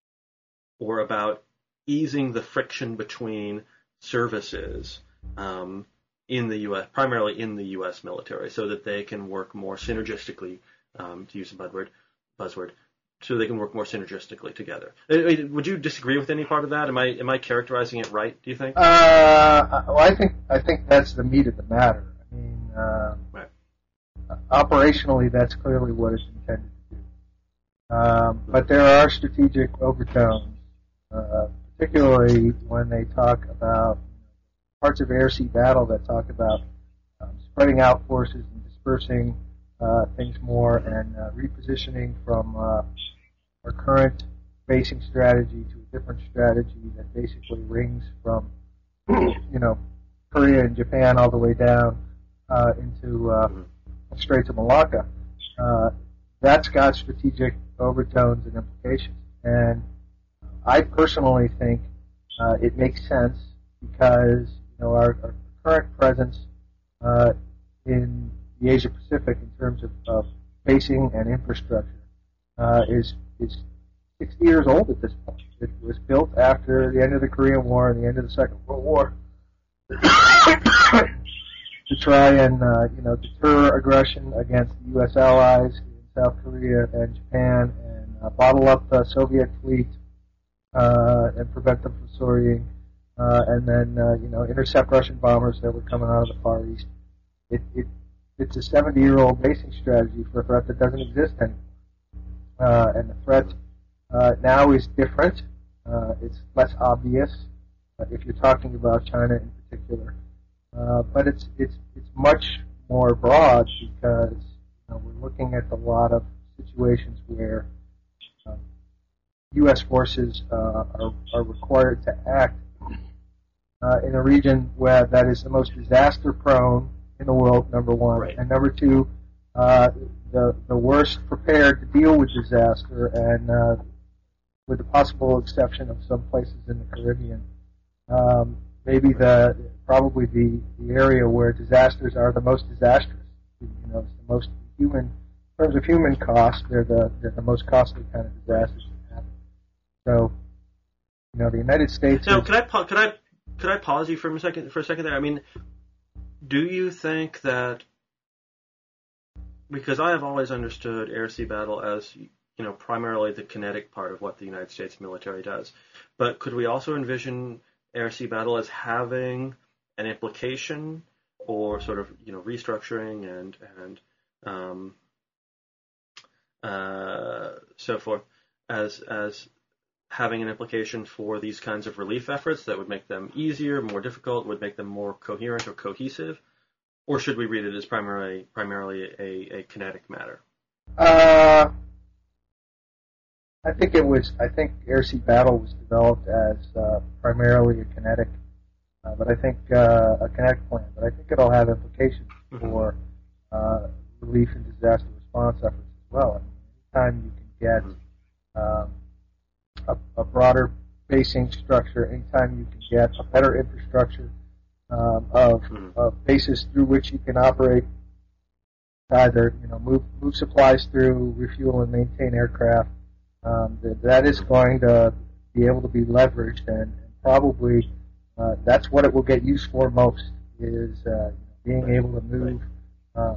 or about easing the friction between services um, in the U S, primarily in the U S military, so that they can work more synergistically, um, to use a buzzword, buzzword, so they can work more synergistically together. Would you disagree with any part of that? Am I am I characterizing it right, do you think? Uh, well, I think I think that's the meat of the matter. I mean, uh, right. operationally, that's clearly what it's intended to do. Um, but there are strategic overtones, uh, particularly when they talk about parts of air-sea battle that talk about um, spreading out forces and dispersing uh, things more and uh, repositioning from uh, our current basing strategy to a different strategy that basically rings from, you know, Korea and Japan all the way down uh, into uh, Straits of Malacca. Uh, that's got strategic overtones and implications. And I personally think uh, it makes sense because, you know, our, our current presence uh, in the Asia Pacific in terms of, of basing and infrastructure uh, is is sixty years old at this point. It was built after the end of the Korean War and the end of the Second World War to try and uh, you know deter aggression against the U S allies in South Korea and Japan and uh, bottle up the Soviet fleet uh, and prevent them from soaring, uh, and then uh, you know intercept Russian bombers that were coming out of the Far East. It, it it's a seventy-year-old basing strategy for a threat that doesn't exist anymore, uh, and the threat uh, now is different. Uh, it's less obvious uh, if you're talking about China in particular, uh, but it's it's it's much more broad because you know, we're looking at a lot of situations where um, U S forces uh, are are required to act uh, in a region where that is the most disaster-prone in the world, number one, right. And number two, uh, the the worst prepared to deal with disaster, and uh, with the possible exception of some places in the Caribbean, um, maybe the probably the, the area where disasters are the most disastrous. You know, it's the most human in terms of human cost. They're the they're the most costly kind of disasters that happen. So, you know, the United States. Now, is, could I pa- could I could I pause you for a second for a second there? I mean, do you think that, because I have always understood air-sea battle as, you know, primarily the kinetic part of what the United States military does, but could we also envision air-sea battle as having an implication or sort of, you know, restructuring and and um, uh, so forth as as having an implication for these kinds of relief efforts that would make them easier, more difficult, would make them more coherent or cohesive? Or should we read it as primarily primarily a, a kinetic matter? Uh, I think it was. I think air-sea battle was developed as uh, primarily a kinetic, uh, but I think uh, a kinetic plan. But I think it'll have implications mm-hmm. for uh, relief and disaster response efforts as well. I mean, anytime you can get mm-hmm. um, a, a broader basing structure, anytime you can get a better infrastructure um, of, mm-hmm. of bases through which you can operate, either you know move move supplies through, refuel and maintain aircraft, um, that, that is going to be able to be leveraged, and, and probably uh, that's what it will get used for most, is uh, being able to move um,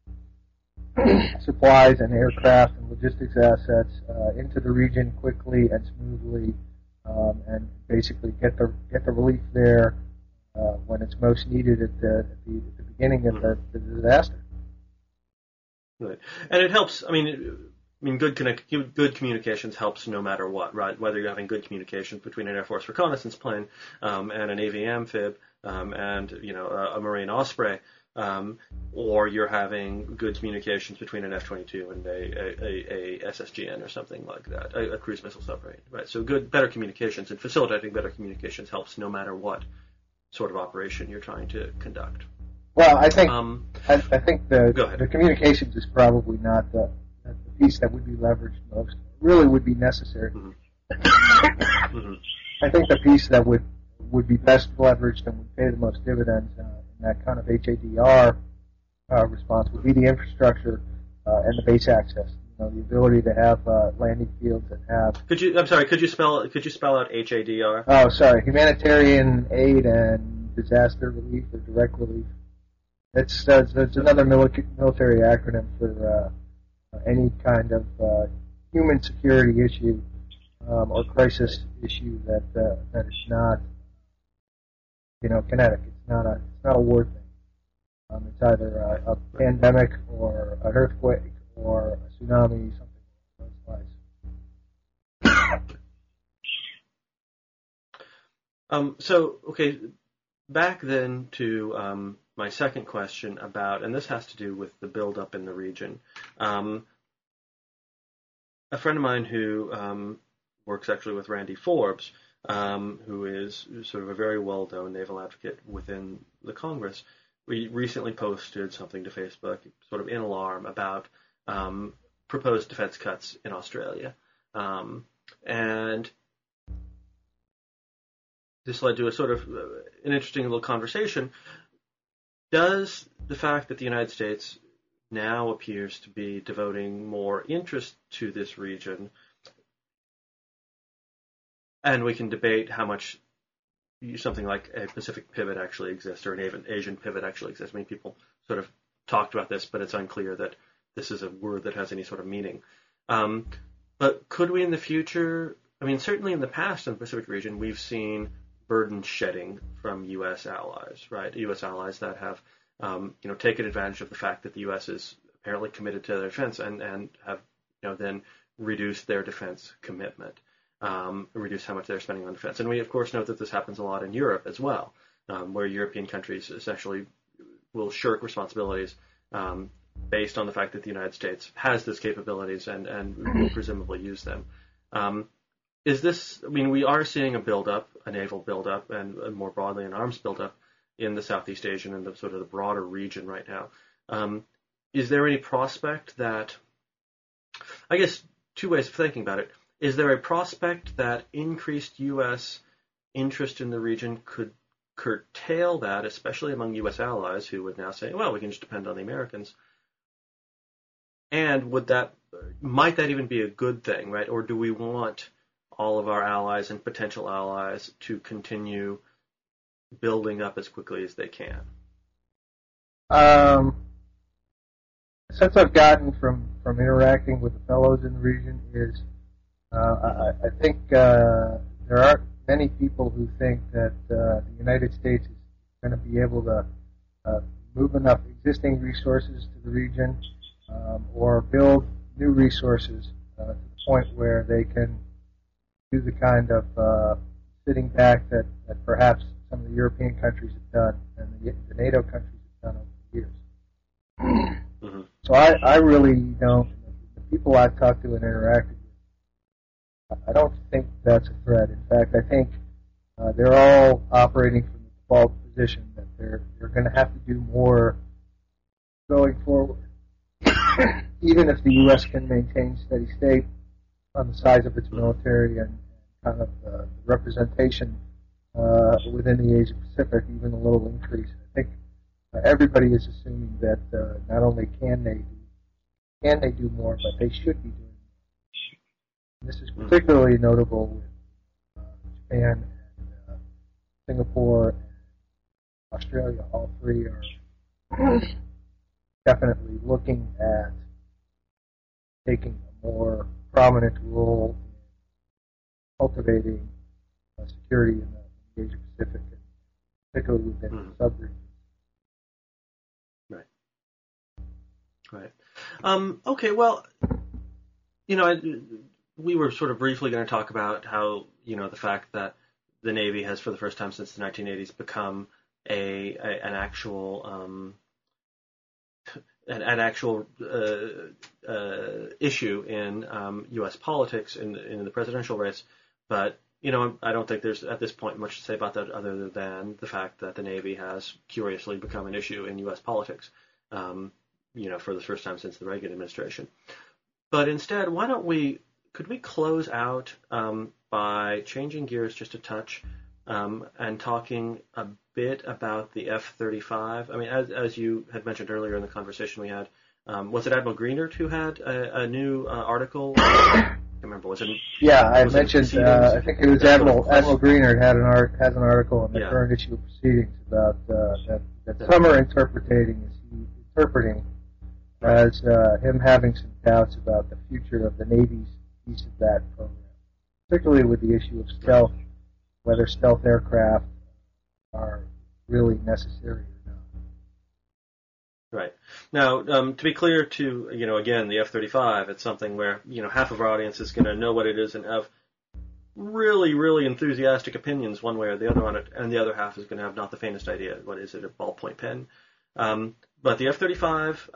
supplies and aircraft and logistics assets uh, into the region quickly and smoothly, um, and basically get the get the relief there uh, when it's most needed at the at the, at the beginning of the, the disaster. Right. And it helps. I mean, it, I mean, good connect, good communications helps no matter what, right? Whether you're having good communications between an Air Force reconnaissance plane um, and a Navy amphib um, and you know a, a Marine Osprey, um, or you're having good communications between an F twenty-two and a, a, a, a S S G N or something like that, a, a cruise missile submarine, right? So good, better communications and facilitating better communications helps no matter what sort of operation you're trying to conduct. Well, I think um, I, I think the Go ahead. the communications is probably not the, the piece that would be leveraged most. Really, would be necessary. Mm-hmm. mm-hmm. I think the piece that would would be best leveraged and would pay the most dividends uh, in that kind of H A D R uh, response would be the infrastructure uh, and the base access. You know, the ability to have uh, landing fields that have. Could you? I'm sorry. Could you spell? Could you spell out H A D R? Oh, sorry. Humanitarian aid and disaster relief or direct relief. It's, uh, it's another mili- military acronym for uh, any kind of uh, human security issue um, or crisis issue that uh, that is not, you know, kinetic. It's not a it's not a war thing. Um, it's either a, a pandemic or an earthquake or a tsunami, something along those lines. Um, so, okay, back then to um, my second question about, and this has to do with the buildup in the region. Um, a friend of mine who um, works actually with Randy Forbes, um, who is sort of a very well-known naval advocate within the Congress, we recently posted something to Facebook, sort of in alarm about um, proposed defense cuts in Australia. Um, and this led to a sort of uh, an interesting little conversation. Does the fact that the United States now appears to be devoting more interest to this region, and we can debate how much something like a Pacific pivot actually exists or an Asian pivot actually exists. I mean, people sort of talked about this, but it's unclear that this is a word that has any sort of meaning. Um, but could we in the future, I mean, certainly in the past in the Pacific region, we've seen burden shedding from U S allies, right? U S allies that have, um, you know, taken advantage of the fact that the U S is apparently committed to their defense and, and have, you know, then reduced their defense commitment, um, reduce how much they're spending on defense. And we, of course, know that this happens a lot in Europe as well, um, where European countries essentially will shirk responsibilities um, based on the fact that the United States has those capabilities and, and will presumably use them. Um, Is this, I mean, we are seeing a buildup, a naval buildup, and, and more broadly an arms buildup in the Southeast Asian and the sort of the broader region right now. Um, is there any prospect that, I guess two ways of thinking about it, is there a prospect that increased U S interest in the region could curtail that, especially among U S allies who would now say, well, we can just depend on the Americans? And would that, might that even be a good thing, right? Or do we want all of our allies and potential allies to continue building up as quickly as they can? Um, since I've gotten from, from interacting with the fellows in the region is, uh, I, I think uh, there are many people who think that uh, the United States is going to be able to uh, move enough existing resources to the region um, or build new resources uh, to the point where they can do the kind of uh, sitting back that, that perhaps some of the European countries have done and the, the NATO countries have done over the years. Mm-hmm. So I, I really don't, the people I've talked to and interacted with, I don't think that's a threat. In fact, I think uh, they're all operating from the default position that they're, they're going to have to do more going forward. Even if the U S can maintain steady state on the size of its military and kind of uh, representation uh, within the Asia Pacific, even a little increase. I think uh, everybody is assuming that uh, not only can they do, can they do more, but they should be doing more. And this is particularly notable with uh, Japan and uh, Singapore and Australia. All three are definitely looking at taking a more prominent role in cultivating uh, security in the Asia Pacific, and particularly within mm-hmm. the sub-regions. Right. Right. Um, okay, well, you know, I, we were sort of briefly going to talk about how, you know, the fact that the Navy has, for the first time since the nineteen eighties, become a, a an actual um, an, an actual uh, uh, issue in um, U S politics in in the presidential race. But you know, I don't think there's at this point much to say about that other than the fact that the Navy has curiously become an issue in U S politics. Um, you know, for the first time since the Reagan administration. But instead, why don't we, could we close out um, by changing gears just a touch um, and talking a bit about the F thirty-five? I mean, as, as you had mentioned earlier in the conversation we had, um, was it Admiral Greenert who had a, a new uh, article? I can't remember. Was it? Yeah, I was mentioned. Uh, I think it was Admiral Admiral Greenert had an art has an article in the yeah. current issue of Proceedings about uh, that, that some are interpreting is he interpreting as uh, him having some doubts about the future of the Navy's piece of that program, particularly with the issue of stealth, whether stealth aircraft are really necessary or not. Right. Now, um, to be clear, to you know, again, the F thirty-five, it's something where you know half of our audience is going to know what it is and have really, really enthusiastic opinions one way or the other on it, and the other half is going to have not the faintest idea. What is it? A ballpoint pen? Um, but the F thirty-five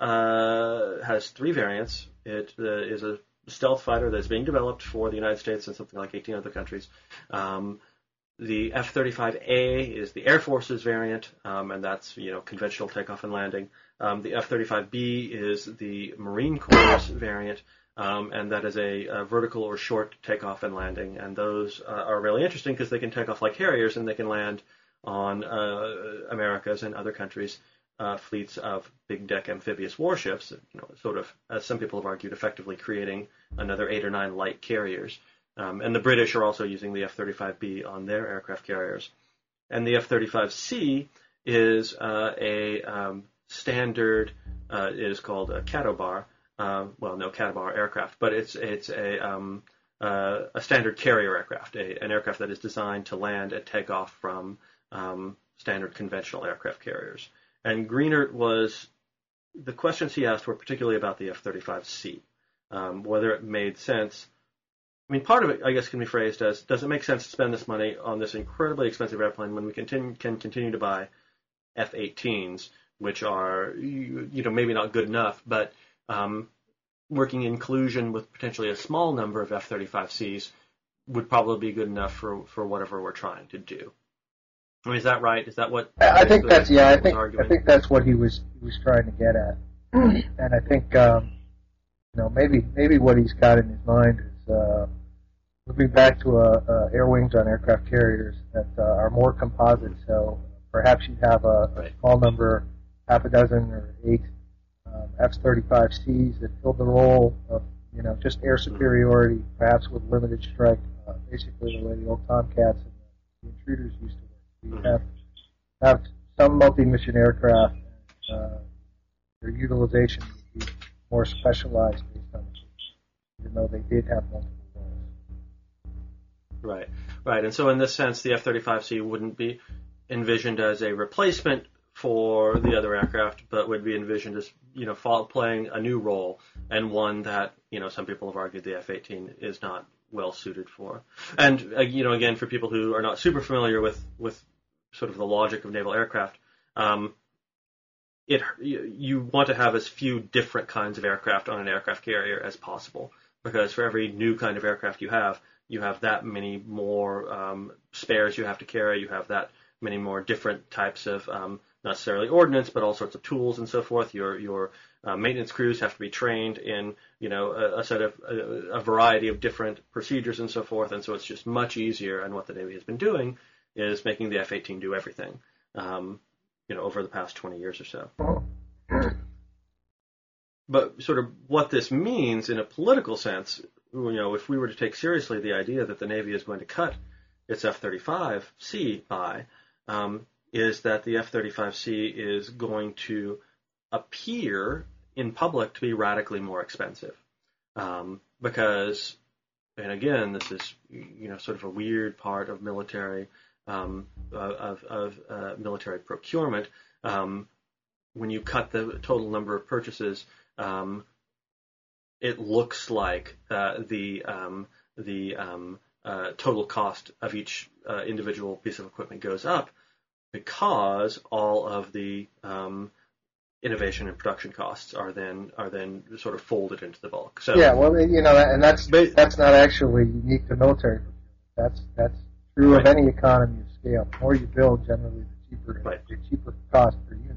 uh, has three variants. It uh, is a stealth fighter that's being developed for the United States and something like eighteen other countries. Um, the F thirty-five A is the Air Force's variant, um, and that's you know conventional takeoff and landing. Um, the F thirty-five B is the Marine Corps' variant, um, and that is a, a vertical or short takeoff and landing. And those uh, are really interesting because they can take off like Harriers and they can land on uh, America's and other countries' Uh, fleets of big deck amphibious warships, you know, sort of, as some people have argued, effectively creating another eight or nine light carriers. Um, and the British are also using the F thirty-five B on their aircraft carriers. And the F thirty-five C is uh, a um, standard, uh, it is called a Catobar, uh, well, no Catobar aircraft, but it's it's a um, uh, a standard carrier aircraft, a, an aircraft that is designed to land and take off from um, standard conventional aircraft carriers. And Greenert was, the questions he asked were particularly about the F thirty-five C, um, whether it made sense. I mean, part of it, I guess, can be phrased as, does it make sense to spend this money on this incredibly expensive airplane when we continue, can continue to buy F eighteens, which are, you, you know, maybe not good enough, but um, working in collusion with potentially a small number of F thirty-five Cs would probably be good enough for, for whatever we're trying to do. I mean, is that right? Is that what? I think that's yeah. I think I think that's what he was he was trying to get at, and I think um, you know maybe maybe what he's got in his mind is uh, moving back to a, a air wings on aircraft carriers that uh, are more composite. So perhaps you'd have a, a small number, half a dozen or eight um, F thirty-five Cs that fill the role of you know just air superiority, perhaps with limited strike, uh, basically the way the old Tomcats and the Intruders used to. We have have some multi-mission aircraft. Uh, their utilization would be more specialized based on the even though they did have multiple roles. Right, right. And so in this sense, the F thirty-five C wouldn't be envisioned as a replacement for the other aircraft, but would be envisioned as you know playing a new role, and one that you know some people have argued the F eighteen is not well suited for. And uh, you know, again, for people who are not super familiar with with sort of the logic of naval aircraft, um, it you, you want to have as few different kinds of aircraft on an aircraft carrier as possible, because for every new kind of aircraft you have, you have that many more um, spares you have to carry. You have that many more different types of um, not necessarily ordnance, but all sorts of tools and so forth. Your your uh, maintenance crews have to be trained in you know a, a set of a, a variety of different procedures and so forth, and so it's just much easier. And what the Navy has been doing is making the F eighteen do everything, um, you know, over the past twenty years or so. But sort of what this means in a political sense, you know, if we were to take seriously the idea that the Navy is going to cut its F thirty-five C by, um, is that the F thirty-five C is going to appear in public to be radically more expensive. Um, because, and again, this is, you know, sort of a weird part of military Um, of, of uh, military procurement. Um, when you cut the total number of purchases, um, it looks like uh, the um, the um, uh, total cost of each uh, individual piece of equipment goes up because all of the um, innovation and production costs are then are then sort of folded into the bulk. So yeah, well, you know, and that's but, that's not actually unique to military procurement. That's that's true right. of any economy of scale. The more you build, generally, the cheaper right. the cheaper cost per unit.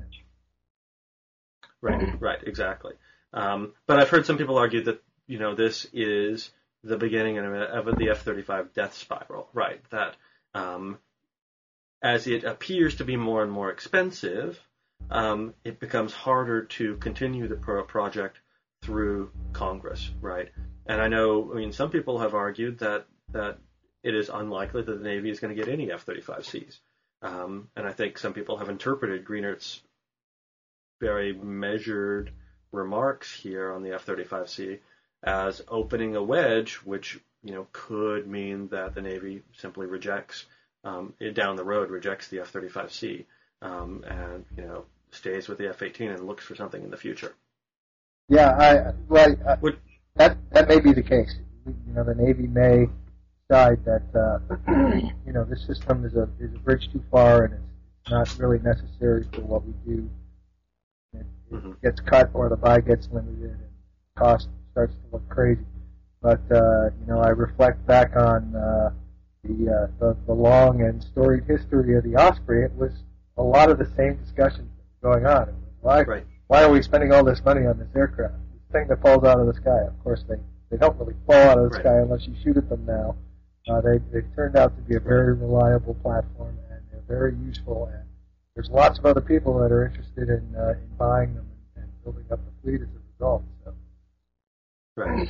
Right, right, exactly. Um, but I've heard some people argue that you know this is the beginning of, of the F thirty-five death spiral. Right, that um, as it appears to be more and more expensive, um, it becomes harder to continue the pro- project through Congress, right? And I know, I mean, some people have argued that that it is unlikely that the Navy is going to get any F thirty-five Cs, um, and I think some people have interpreted Greenert's very measured remarks here on the F thirty-five C as opening a wedge, which you know could mean that the Navy simply rejects um, it down the road, rejects the F thirty-five C, um, and you know stays with the F eighteen and looks for something in the future. Yeah, I well I, Would, that that may be the case. You know, the Navy may decide that uh, you know this system is a is a bridge too far and it's not really necessary for what we do. It, it mm-hmm. gets cut or the buy gets limited and cost starts to look crazy. But uh, you know, I reflect back on uh, the, uh, the the long and storied history of the Osprey. It was a lot of the same discussions going on. It was why right. why are we spending all this money on this aircraft? This thing that falls out of the sky. Of course, they they don't really fall out of the right. sky unless you shoot at them now. Uh, they they've turned out to be a very reliable platform and they're very useful. And there's lots of other people that are interested in uh, in buying them and, and building up the fleet as a result. So. Right.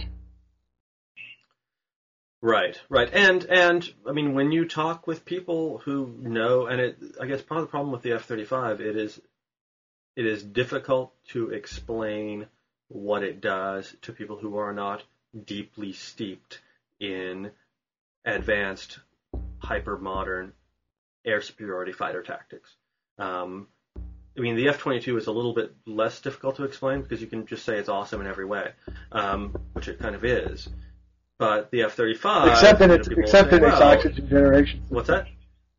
Right, right, and and I mean when you talk with people who know, and it, I guess part of the problem with the F thirty-five, it is, it is difficult to explain what it does to people who are not deeply steeped in advanced, hyper-modern air superiority fighter tactics. Um, I mean, the F twenty-two is a little bit less difficult to explain because you can just say it's awesome in every way, um, which it kind of is. But the F thirty-five, except in its you know, except say, in its well, oxygen generation system. What's that?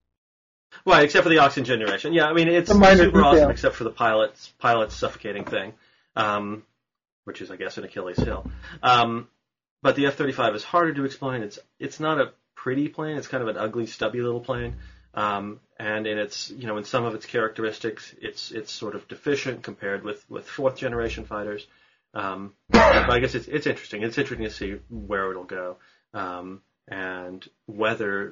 Well, except for the oxygen generation. Yeah, I mean it's a minor super detail. awesome, except for the pilot's pilot's suffocating thing, um, which is, I guess, an Achilles heel. Um, but the F thirty-five is harder to explain. It's it's not a pretty plane. It's kind of an ugly, stubby little plane. Um, and in its, you know, in some of its characteristics, it's it's sort of deficient compared with, with fourth generation fighters. Um, but I guess it's it's interesting. It's interesting to see where it'll go, um, and whether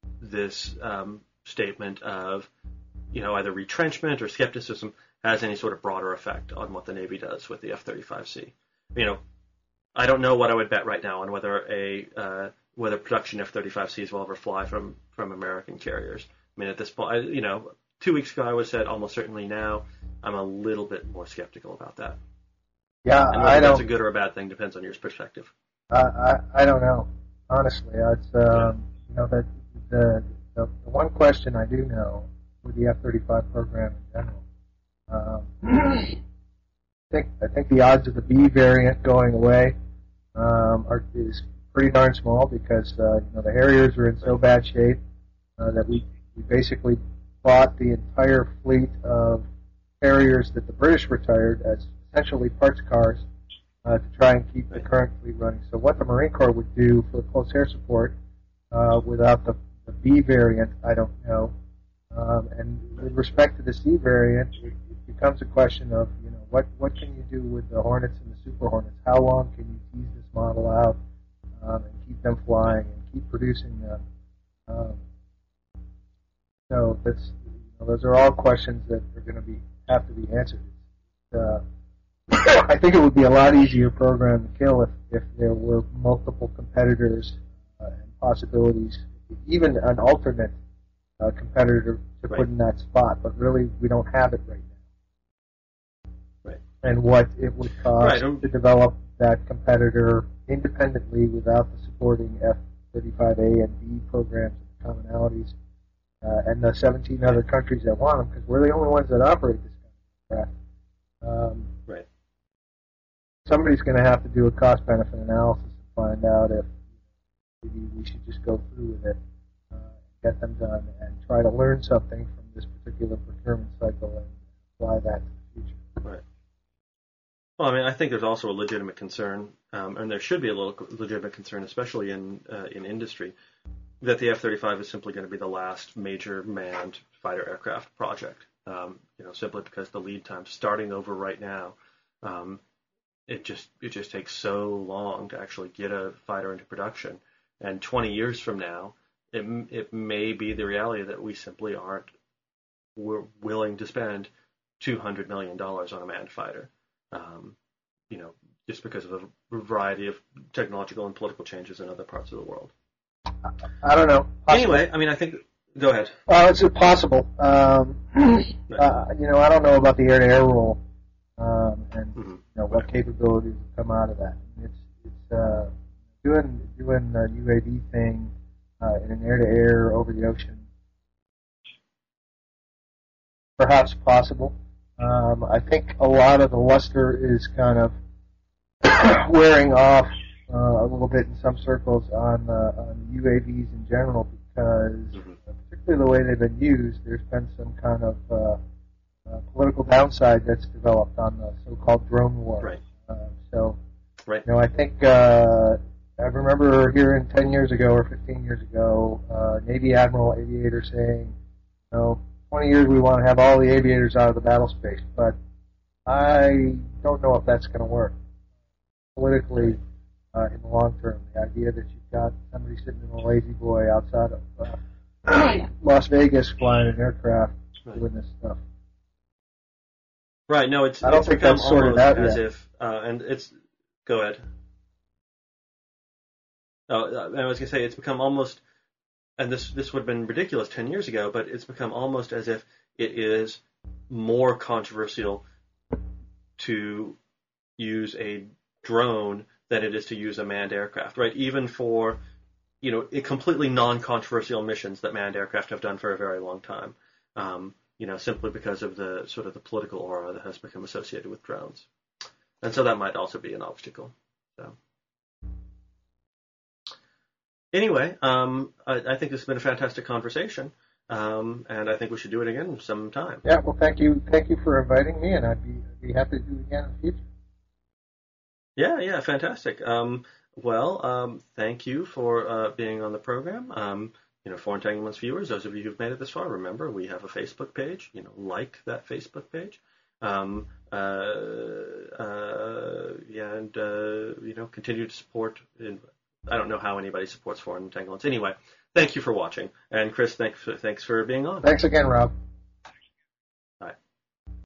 this um, statement of, you know, either retrenchment or skepticism has any sort of broader effect on what the Navy does with the F thirty-five C. You know, I don't know what I would bet right now on whether a uh, whether production F thirty-five Cs will ever fly from, from American carriers. I mean, at this point, I, you know, two weeks ago I would have said almost certainly now. I'm a little bit more skeptical about that. Yeah, and whether I don't. that's a good or a bad thing depends on your perspective. I I, I don't know. Honestly, it's um, yeah. you know that the, the the one question I do know with the F thirty-five program in general. Um, I think I think the odds of the B variant going away um, are is pretty darn small because uh, you know the Harriers are in so bad shape uh, that we we basically bought the entire fleet of Harriers that the British retired as essentially parts cars uh, to try and keep the current fleet running. So what the Marine Corps would do for close air support uh, without the, the B variant, I don't know. Um, and with respect to the C variant, it, it becomes a question of, you know, what, what can you do with the Hornets and the Super Hornets? How long can you tease this model out um, and keep them flying and keep producing them? Um, so that's, you know, those are all questions that are going to be have to be answered. Uh, I think it would be a lot easier program to kill if, if there were multiple competitors uh, and possibilities, even an alternate uh, competitor to right. put in that spot. But really, we don't have it right now. Right. And what it would cost right. to develop that competitor independently without the supporting F thirty-five A and B programs and commonalities, uh, and the seventeen other countries that want them, because we're the only ones that operate this kind of craft. Um, right. somebody's going to have to do a cost-benefit analysis to find out if maybe we should just go through with it, uh, get them done, and try to learn something from this particular procurement cycle and apply that to the future. Right. Well, I mean, I think there's also a legitimate concern, um, and there should be a little legitimate concern, especially in uh, in industry, that the F thirty-five is simply going to be the last major manned fighter aircraft project. Um, you know, simply because the lead time starting over right now, um, it just it just takes so long to actually get a fighter into production, and twenty years from now, it it may be the reality that we simply aren't we're willing to spend two hundred million dollars on a manned fighter. Um, you know, just because of a variety of technological and political changes in other parts of the world. I don't know. Possible. Anyway, I mean, I think. Go ahead. Well, it's possible. Um, uh, you know, I don't know about the air-to-air rule um, and mm-hmm. you know what capabilities will come out of that. It's it's uh, doing doing the U A V thing uh, in an air-to-air over the ocean. Perhaps possible. Um, I think a lot of the luster is kind of wearing off uh, a little bit in some circles on, uh, on U A Vs in general because, mm-hmm. particularly the way they've been used, there's been some kind of uh, uh, political downside that's developed on the so-called drone war. Right. Uh, so, right. you know, I think uh, I remember hearing ten years ago or fifteen years ago, uh, Navy Admiral Aviator saying, you know, twenty years we want to have all the aviators out of the battle space, but I don't know if that's going to work politically uh, in the long term. The idea that you've got somebody sitting in a lazy boy outside of uh, Las Vegas flying an aircraft right. doing this stuff. Right. No, it's. I don't it's think become that's sorted almost out as yet. if, uh, and it's. Go ahead. Oh, I was going to say it's become almost. And this this would have been ridiculous ten years ago, but it's become almost as if it is more controversial to use a drone than it is to use a manned aircraft, right? Even for, you know, completely non-controversial missions that manned aircraft have done for a very long time, um, you know, simply because of the sort of the political aura that has become associated with drones. And so that might also be an obstacle. So. Anyway, um, I, I think this has been a fantastic conversation, um, and I think we should do it again sometime. Yeah, well, thank you, thank you for inviting me, and I'd be I'd be happy to do it again in the future. Yeah, yeah, fantastic. Um, well, um, thank you for uh, being on the program. Um, you know, for Entanglements viewers, those of you who've made it this far, remember we have a Facebook page. You know, like that Facebook page. Um, uh, uh, yeah, and uh, you know, continue to support. In, I don't know how anybody supports foreign entanglements. Anyway, thank you for watching. And Chris, thanks for, thanks for being on. Thanks again, Rob.